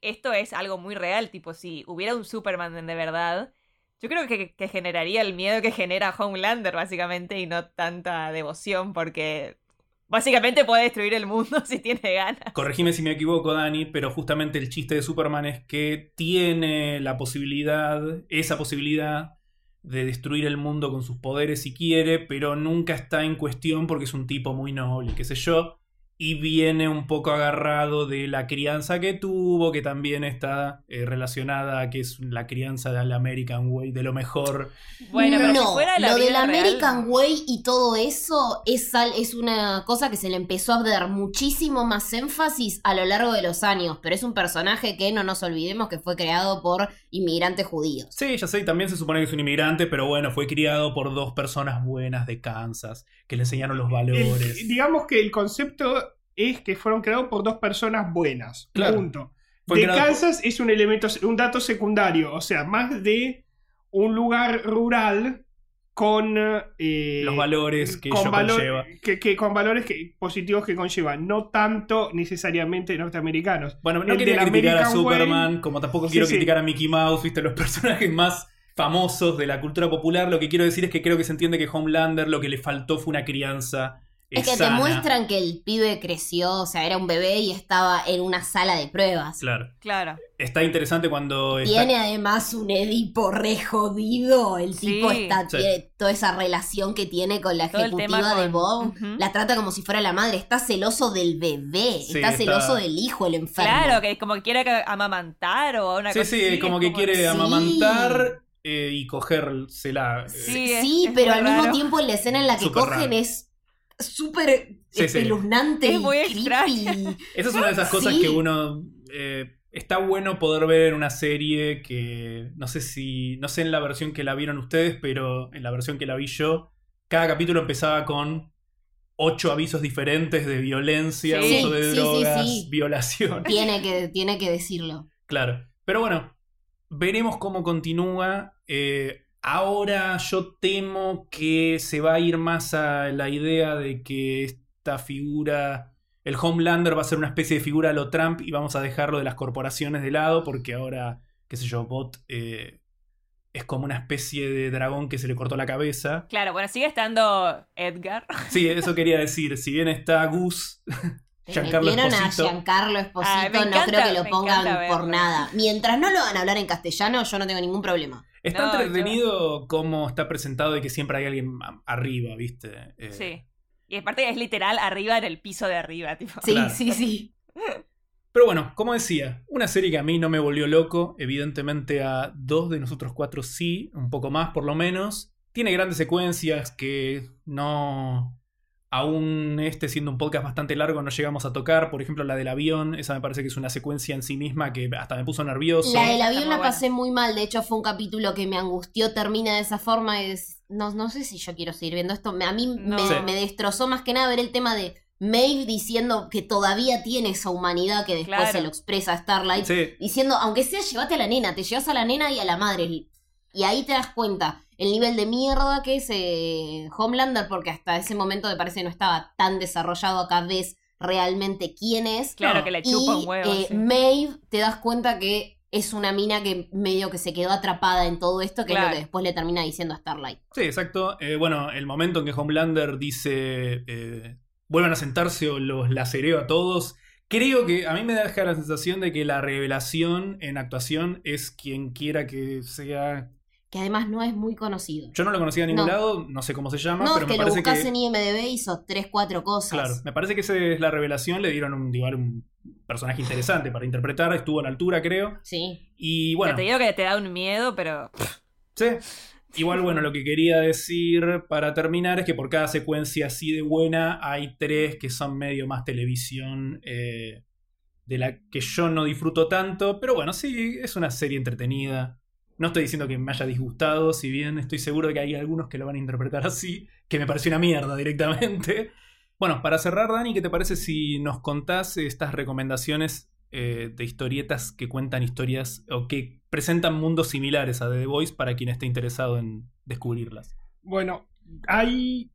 [SPEAKER 3] esto es algo muy real, tipo, si hubiera un Superman de verdad, yo creo que, que generaría el miedo que genera Homelander, básicamente, y no tanta devoción, porque básicamente puede destruir el mundo si tiene ganas.
[SPEAKER 2] Corregime si me equivoco, Dani, pero justamente el chiste de Superman es que tiene la posibilidad, esa posibilidad de destruir el mundo con sus poderes si quiere, pero nunca está en cuestión porque es un tipo muy noble, qué sé yo, y viene un poco agarrado de la crianza que tuvo, que también está eh, relacionada a que es la crianza del American Way, de lo mejor.
[SPEAKER 3] Bueno, pero
[SPEAKER 5] no,
[SPEAKER 3] si fuera la
[SPEAKER 5] lo
[SPEAKER 3] vida
[SPEAKER 5] del American
[SPEAKER 3] real,
[SPEAKER 5] Way y todo eso es, al- es una cosa que se le empezó a dar muchísimo más énfasis a lo largo de los años, pero es un personaje que no nos olvidemos que fue creado por inmigrantes judíos.
[SPEAKER 2] Sí, ya sé, y también se supone que es un inmigrante, pero bueno, fue criado por dos personas buenas de Kansas, que le enseñaron los valores.
[SPEAKER 4] El- digamos que el concepto es que fueron creados por dos personas buenas.
[SPEAKER 2] Claro.
[SPEAKER 4] Punto.
[SPEAKER 2] Fue
[SPEAKER 4] De
[SPEAKER 2] creado por-
[SPEAKER 4] Kansas es un elemento, un dato secundario, o sea, más de un lugar rural con eh,
[SPEAKER 2] Los valores que
[SPEAKER 4] con
[SPEAKER 2] ello
[SPEAKER 4] valor-
[SPEAKER 2] conlleva.
[SPEAKER 4] que, que- con valores que, positivos que conlleva, no tanto necesariamente norteamericanos.
[SPEAKER 2] Bueno, no
[SPEAKER 4] El
[SPEAKER 2] quería
[SPEAKER 4] del
[SPEAKER 2] criticar a
[SPEAKER 4] American
[SPEAKER 2] Superman,
[SPEAKER 4] Way-
[SPEAKER 2] como tampoco
[SPEAKER 4] Sí,
[SPEAKER 2] quiero
[SPEAKER 4] sí.
[SPEAKER 2] criticar a Mickey Mouse, viste, los personajes más famosos de la cultura popular. Lo que quiero decir es que creo que se entiende que Homelander lo que le faltó fue una crianza eh,
[SPEAKER 5] Es que
[SPEAKER 2] sana.
[SPEAKER 5] te muestran que el pibe creció, o sea, era un bebé y estaba en una sala de pruebas.
[SPEAKER 2] Claro.
[SPEAKER 3] claro.
[SPEAKER 2] Está interesante cuando... está-
[SPEAKER 5] Tiene además un Edipo re jodido. El
[SPEAKER 3] Sí.
[SPEAKER 5] tipo está,
[SPEAKER 2] Sí.
[SPEAKER 5] tiene toda esa relación que tiene con la
[SPEAKER 3] Todo el
[SPEAKER 5] ejecutiva
[SPEAKER 3] tema
[SPEAKER 5] de
[SPEAKER 3] con-
[SPEAKER 5] Bob.
[SPEAKER 3] Ujú.
[SPEAKER 5] La trata como si fuera la madre. Está celoso del bebé.
[SPEAKER 2] Sí,
[SPEAKER 5] está
[SPEAKER 2] está-
[SPEAKER 5] celoso del hijo, el enfermo.
[SPEAKER 3] Claro, que como que quiere que amamantar o una
[SPEAKER 2] Sí,
[SPEAKER 3] cosa
[SPEAKER 2] sí,
[SPEAKER 3] así,
[SPEAKER 2] como
[SPEAKER 3] es
[SPEAKER 2] que quiere
[SPEAKER 5] Sí.
[SPEAKER 2] amamantar eh, y cogérsela. eh,
[SPEAKER 3] Sí, es-
[SPEAKER 5] Sí,
[SPEAKER 3] es
[SPEAKER 5] pero
[SPEAKER 3] muy
[SPEAKER 5] al mismo
[SPEAKER 3] raro.
[SPEAKER 5] tiempo en la escena en la que
[SPEAKER 2] Súper
[SPEAKER 5] cogen
[SPEAKER 2] raro.
[SPEAKER 5] es súper
[SPEAKER 2] Sí, sí.
[SPEAKER 5] espeluznante
[SPEAKER 3] Es
[SPEAKER 5] y
[SPEAKER 3] muy
[SPEAKER 5] creepy.
[SPEAKER 3] extraña.
[SPEAKER 2] Esa es una de esas cosas
[SPEAKER 5] Sí.
[SPEAKER 2] que uno... eh, está bueno poder ver en una serie que... No sé si... No sé en la versión que la vieron ustedes, pero en la versión que la vi yo, cada capítulo empezaba con ocho avisos diferentes de violencia,
[SPEAKER 3] Sí.
[SPEAKER 2] uso de
[SPEAKER 5] Sí, sí,
[SPEAKER 2] drogas,
[SPEAKER 5] sí.
[SPEAKER 2] violación.
[SPEAKER 5] Tiene que, tiene que decirlo.
[SPEAKER 2] Claro. Pero bueno, veremos cómo continúa. Eh, ahora yo temo que se va a ir más a la idea de que esta figura, el Homelander va a ser una especie de figura a lo Trump y vamos a dejarlo de las corporaciones de lado porque ahora, qué sé yo, Bot eh, es como una especie de dragón que se le cortó la cabeza.
[SPEAKER 3] Claro, bueno, sigue estando Edgar.
[SPEAKER 2] Sí, eso quería decir. Si bien está Gus,
[SPEAKER 5] Te
[SPEAKER 2] Giancarlo
[SPEAKER 5] metieron a
[SPEAKER 2] Esposito.
[SPEAKER 5] Giancarlo Esposito,
[SPEAKER 3] Ay, me
[SPEAKER 5] no
[SPEAKER 3] encanta-
[SPEAKER 5] creo que lo
[SPEAKER 3] me
[SPEAKER 5] pongan
[SPEAKER 3] encanta
[SPEAKER 5] por
[SPEAKER 3] verlo.
[SPEAKER 5] nada. Mientras no lo van a hablar en castellano, yo no tengo ningún problema.
[SPEAKER 2] Está
[SPEAKER 3] No,
[SPEAKER 2] entretenido cómo está presentado de que siempre hay alguien a- arriba, ¿viste? Eh,
[SPEAKER 3] Sí. Y aparte es literal arriba en el piso de arriba, tipo.
[SPEAKER 5] Sí,
[SPEAKER 2] Claro.
[SPEAKER 5] sí, sí.
[SPEAKER 2] Pero bueno, como decía, una serie que a mí no me volvió loco, evidentemente a dos de nosotros cuatro sí, un poco más por lo menos. Tiene grandes secuencias que no... Aún este siendo un podcast bastante largo no llegamos a tocar. Por ejemplo, la del avión, esa me parece que es una secuencia en sí misma que hasta me puso nervioso.
[SPEAKER 5] La del
[SPEAKER 3] está
[SPEAKER 5] avión
[SPEAKER 3] muy
[SPEAKER 5] la
[SPEAKER 3] buena.
[SPEAKER 5] pasé muy mal. De hecho, fue un capítulo que me angustió. Termina de esa forma. Es... No, no sé si yo quiero seguir viendo esto. Me- A mí
[SPEAKER 3] No.
[SPEAKER 5] me,
[SPEAKER 2] Sí.
[SPEAKER 5] me destrozó más que nada ver el tema de Maeve diciendo que todavía tiene esa humanidad que después
[SPEAKER 3] Claro.
[SPEAKER 5] se lo expresa a Starlight.
[SPEAKER 2] Sí,
[SPEAKER 5] Diciendo, aunque sea, llévate a la nena. Te llevas a la nena y a la madre. Y ahí te das cuenta el nivel de mierda que es eh, Homelander, porque hasta ese momento me parece que no estaba tan desarrollado. Acá ves realmente quién es.
[SPEAKER 3] Claro
[SPEAKER 2] No.
[SPEAKER 3] que le
[SPEAKER 5] Y
[SPEAKER 3] chupa un huevo.
[SPEAKER 5] eh,
[SPEAKER 3] sí.
[SPEAKER 5] Maeve, te das cuenta que es una mina que medio que se quedó atrapada en todo esto, que es
[SPEAKER 3] Claro.
[SPEAKER 5] lo que después le termina diciendo a Starlight.
[SPEAKER 2] sí, exacto. Eh, bueno, el momento en que Homelander dice eh, vuelvan a sentarse o los lacereo a todos. Creo que a mí me deja la sensación de que la revelación en actuación es quien quiera que sea.
[SPEAKER 5] Que además no es muy conocido.
[SPEAKER 2] Yo no lo conocía de ningún
[SPEAKER 5] No.
[SPEAKER 2] lado, no sé cómo se llama,
[SPEAKER 5] No,
[SPEAKER 2] pero
[SPEAKER 5] que
[SPEAKER 2] me
[SPEAKER 5] lo
[SPEAKER 2] parece
[SPEAKER 5] buscas
[SPEAKER 2] que.
[SPEAKER 5] en I M D B hizo tres, cuatro cosas.
[SPEAKER 2] Claro, me parece que esa es la revelación. Le dieron un, igual un personaje interesante para interpretar. Estuvo a la altura, creo.
[SPEAKER 5] Sí.
[SPEAKER 2] Y
[SPEAKER 3] Ya
[SPEAKER 2] bueno,
[SPEAKER 3] te digo que te da un miedo, pero.
[SPEAKER 2] sí. Igual, bueno, lo que quería decir para terminar es que por cada secuencia así de buena hay tres que son medio más televisión, eh, de la que yo no disfruto tanto. Pero bueno, sí, es una serie entretenida. No estoy diciendo que me haya disgustado, si bien estoy seguro de que hay algunos que lo van a interpretar así, que me pareció una mierda directamente. Bueno, para cerrar, Dani, ¿qué te parece si nos contás estas recomendaciones eh, de historietas que cuentan historias o que presentan mundos similares a The Voice para quien esté interesado en descubrirlas?
[SPEAKER 4] Bueno, hay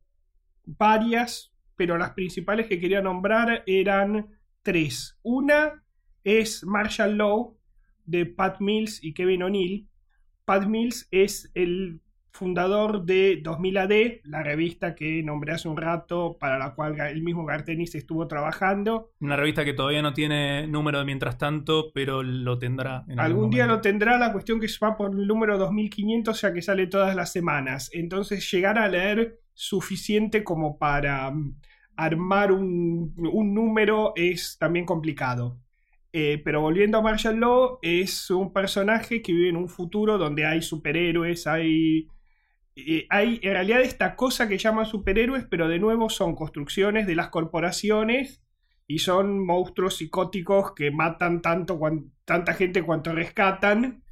[SPEAKER 4] varias, pero las principales que quería nombrar eran tres. Una es Martial Law, de Pat Mills y Kevin O'Neill. Pat Mills es el fundador de dos mil A D, la revista que nombré hace un rato, para la cual el mismo Garth Ennis estuvo trabajando.
[SPEAKER 2] Una revista que todavía no tiene número de mientras tanto, pero lo tendrá en algún,
[SPEAKER 4] algún día
[SPEAKER 2] momento.
[SPEAKER 4] lo tendrá, la cuestión que va por el número dos mil quinientos, o sea que sale todas las semanas. Entonces llegar a leer suficiente como para um, armar un, un número es también complicado. Eh, pero volviendo a Martial Law, es un personaje que vive en un futuro donde hay superhéroes, hay... Eh, hay en realidad esta cosa que llaman superhéroes, pero de nuevo son construcciones de las corporaciones y son monstruos psicóticos que matan tanto cuan, tanta gente cuanto rescatan,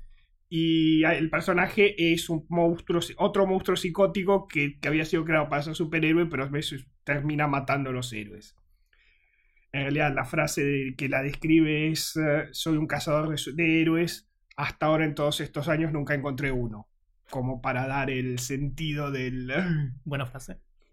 [SPEAKER 4] y el personaje es un monstruo, otro monstruo psicótico que, que había sido creado para ser superhéroe, pero a veces termina matando a los héroes. En realidad la frase de, que la describe es uh, soy un cazador de, de héroes, hasta ahora en todos estos años nunca encontré uno, como para dar el sentido del...
[SPEAKER 2] Buena frase.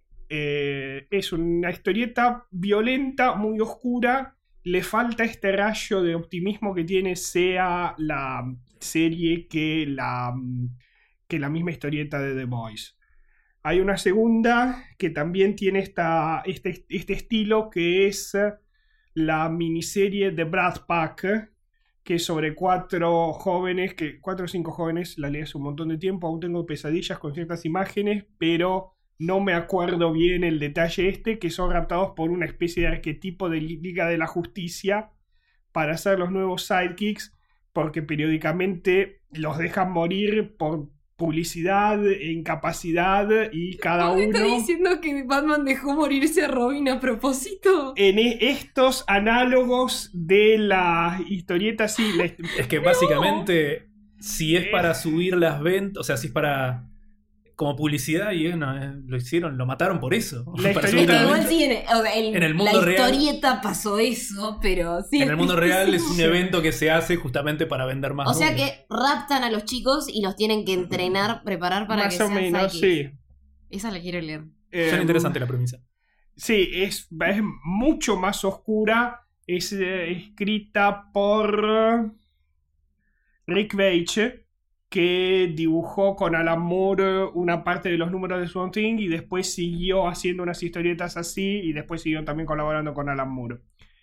[SPEAKER 4] Eh, es una historieta violenta, muy oscura. Le falta este rayo de optimismo que tiene sea la serie que la, que la misma historieta de The Boys. Hay una segunda que también tiene esta, este, este estilo, que es la miniserie de Brad Pack, que es sobre cuatro jóvenes, que cuatro o cinco jóvenes, la leí hace un montón de tiempo, aún tengo pesadillas con ciertas imágenes, pero no me acuerdo bien el detalle este, que son raptados por una especie de arquetipo de Liga de la Justicia para ser los nuevos sidekicks, porque periódicamente los dejan morir por publicidad e incapacidad, y cada uno...
[SPEAKER 5] ¿Estás diciendo que Batman dejó morirse a Robin a propósito?
[SPEAKER 4] En estos análogos de la historieta, sí. La hist-
[SPEAKER 2] Es que básicamente, si es para subir las ventas, o sea, si es para... como publicidad, y bueno, eh, lo hicieron, lo mataron por eso.
[SPEAKER 4] La
[SPEAKER 2] Para
[SPEAKER 4] historieta-
[SPEAKER 2] subir las
[SPEAKER 5] Igual
[SPEAKER 2] ventas.
[SPEAKER 5] sí, en el, o sea, el-
[SPEAKER 2] En el mundo
[SPEAKER 5] la
[SPEAKER 2] real-
[SPEAKER 5] historieta pasó eso, pero sí.
[SPEAKER 2] En el mundo real es un
[SPEAKER 4] Sí.
[SPEAKER 2] evento que se hace justamente para vender más.
[SPEAKER 5] O sea
[SPEAKER 2] números.
[SPEAKER 5] que raptan a los chicos y los tienen que entrenar, preparar para
[SPEAKER 4] Más
[SPEAKER 5] que
[SPEAKER 4] o
[SPEAKER 5] sean
[SPEAKER 4] menos,
[SPEAKER 5] sidekicks.
[SPEAKER 4] sí.
[SPEAKER 5] Esa la quiero leer.
[SPEAKER 2] Suena
[SPEAKER 4] Eh,
[SPEAKER 2] interesante la premisa.
[SPEAKER 4] Sí, es, es mucho más oscura. Es eh, escrita por Rick Veitch, que dibujó con Alan Moore una parte de los números de Swamp Thing y después siguió haciendo unas historietas así, y después siguió también colaborando con Alan Moore.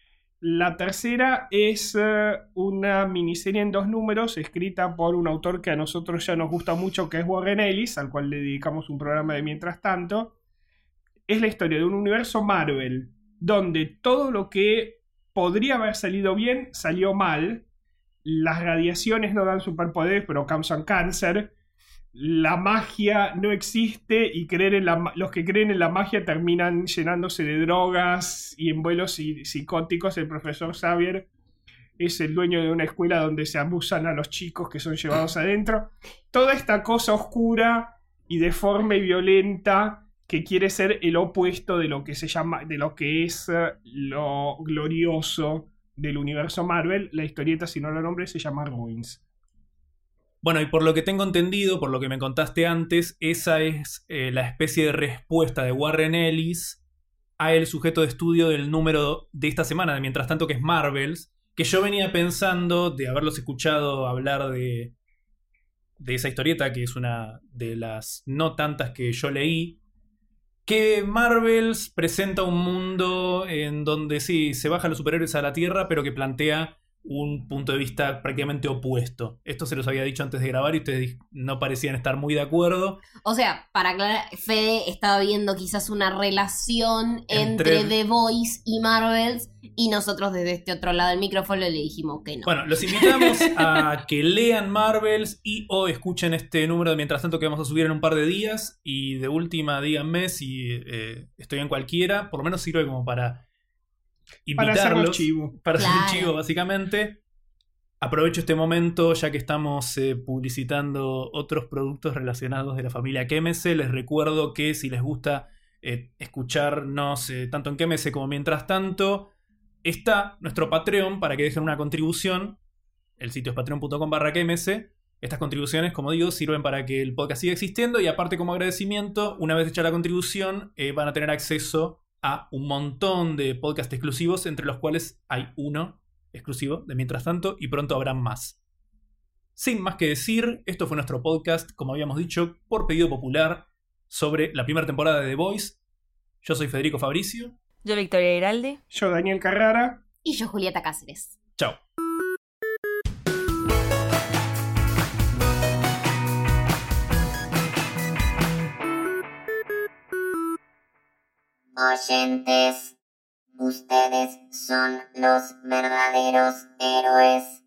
[SPEAKER 4] La tercera es uh, una miniserie en dos números escrita por un autor que a nosotros ya nos gusta mucho, que es Warren Ellis, al cual le dedicamos un programa de Mientras Tanto. Es la historia de un universo Marvel donde todo lo que podría haber salido bien salió mal. Las radiaciones no dan superpoderes, pero causan cáncer. La magia no existe, y creer en la, los que creen en la magia terminan llenándose de drogas y en vuelos psicóticos. El profesor Xavier es el dueño de una escuela donde se abusan a los chicos que son llevados adentro. Toda esta cosa oscura y deforme y violenta que quiere ser el opuesto de lo que se llama, de lo que es uh, lo glorioso del universo Marvel. La historieta, si no lo nombré, se llama Ruins.
[SPEAKER 2] Bueno, y por lo que tengo entendido, por lo que me contaste antes, esa es eh, la especie de respuesta de Warren Ellis a el sujeto de estudio del número de esta semana, de Mientras Tanto, que es Marvels, que yo venía pensando de haberlos escuchado hablar de, de esa historieta, que es una de las no tantas que yo leí, que Marvels presenta un mundo en donde sí, se bajan los superhéroes a la Tierra, pero que plantea un punto de vista prácticamente opuesto. Esto se los había dicho antes de grabar y ustedes no parecían estar muy de acuerdo.
[SPEAKER 5] O sea, para aclarar, Fede estaba viendo quizás una relación entre,
[SPEAKER 2] Entre-
[SPEAKER 5] The Boys y Marvels, y nosotros desde este otro lado del micrófono le dijimos que no.
[SPEAKER 2] Bueno, los invitamos a que lean Marvels y o escuchen este número de Mientras Tanto que vamos a subir en un par de días, y de última díganme si eh, estoy en cualquiera. Por lo menos sirve como para
[SPEAKER 4] Para
[SPEAKER 2] invitarlos,
[SPEAKER 4] hacernos chivo.
[SPEAKER 2] para hacer
[SPEAKER 5] Claro.
[SPEAKER 2] chivo básicamente. Aprovecho este momento ya que estamos eh, publicitando otros productos relacionados de la familia Q M S. Les recuerdo que si les gusta eh, escucharnos eh, tanto en Q M S como Mientras Tanto, está nuestro Patreon para que dejen una contribución. El sitio es patreon punto com barra Q M S. Estas contribuciones, como digo, sirven para que el podcast siga existiendo, y aparte, como agradecimiento, una vez hecha la contribución, eh, van a tener acceso a un montón de podcasts exclusivos, entre los cuales hay uno exclusivo de Mientras Tanto, y pronto habrán más. Sin más que decir, esto fue nuestro podcast, como habíamos dicho, por pedido popular, sobre la primera temporada de The Voice. Yo soy Federico Fabricio.
[SPEAKER 3] Yo, Victoria Giraldi.
[SPEAKER 4] Yo, Daniel Carrara.
[SPEAKER 5] Y yo, Julieta Cáceres.
[SPEAKER 2] Chao.
[SPEAKER 1] Oyentes, ustedes son los verdaderos héroes.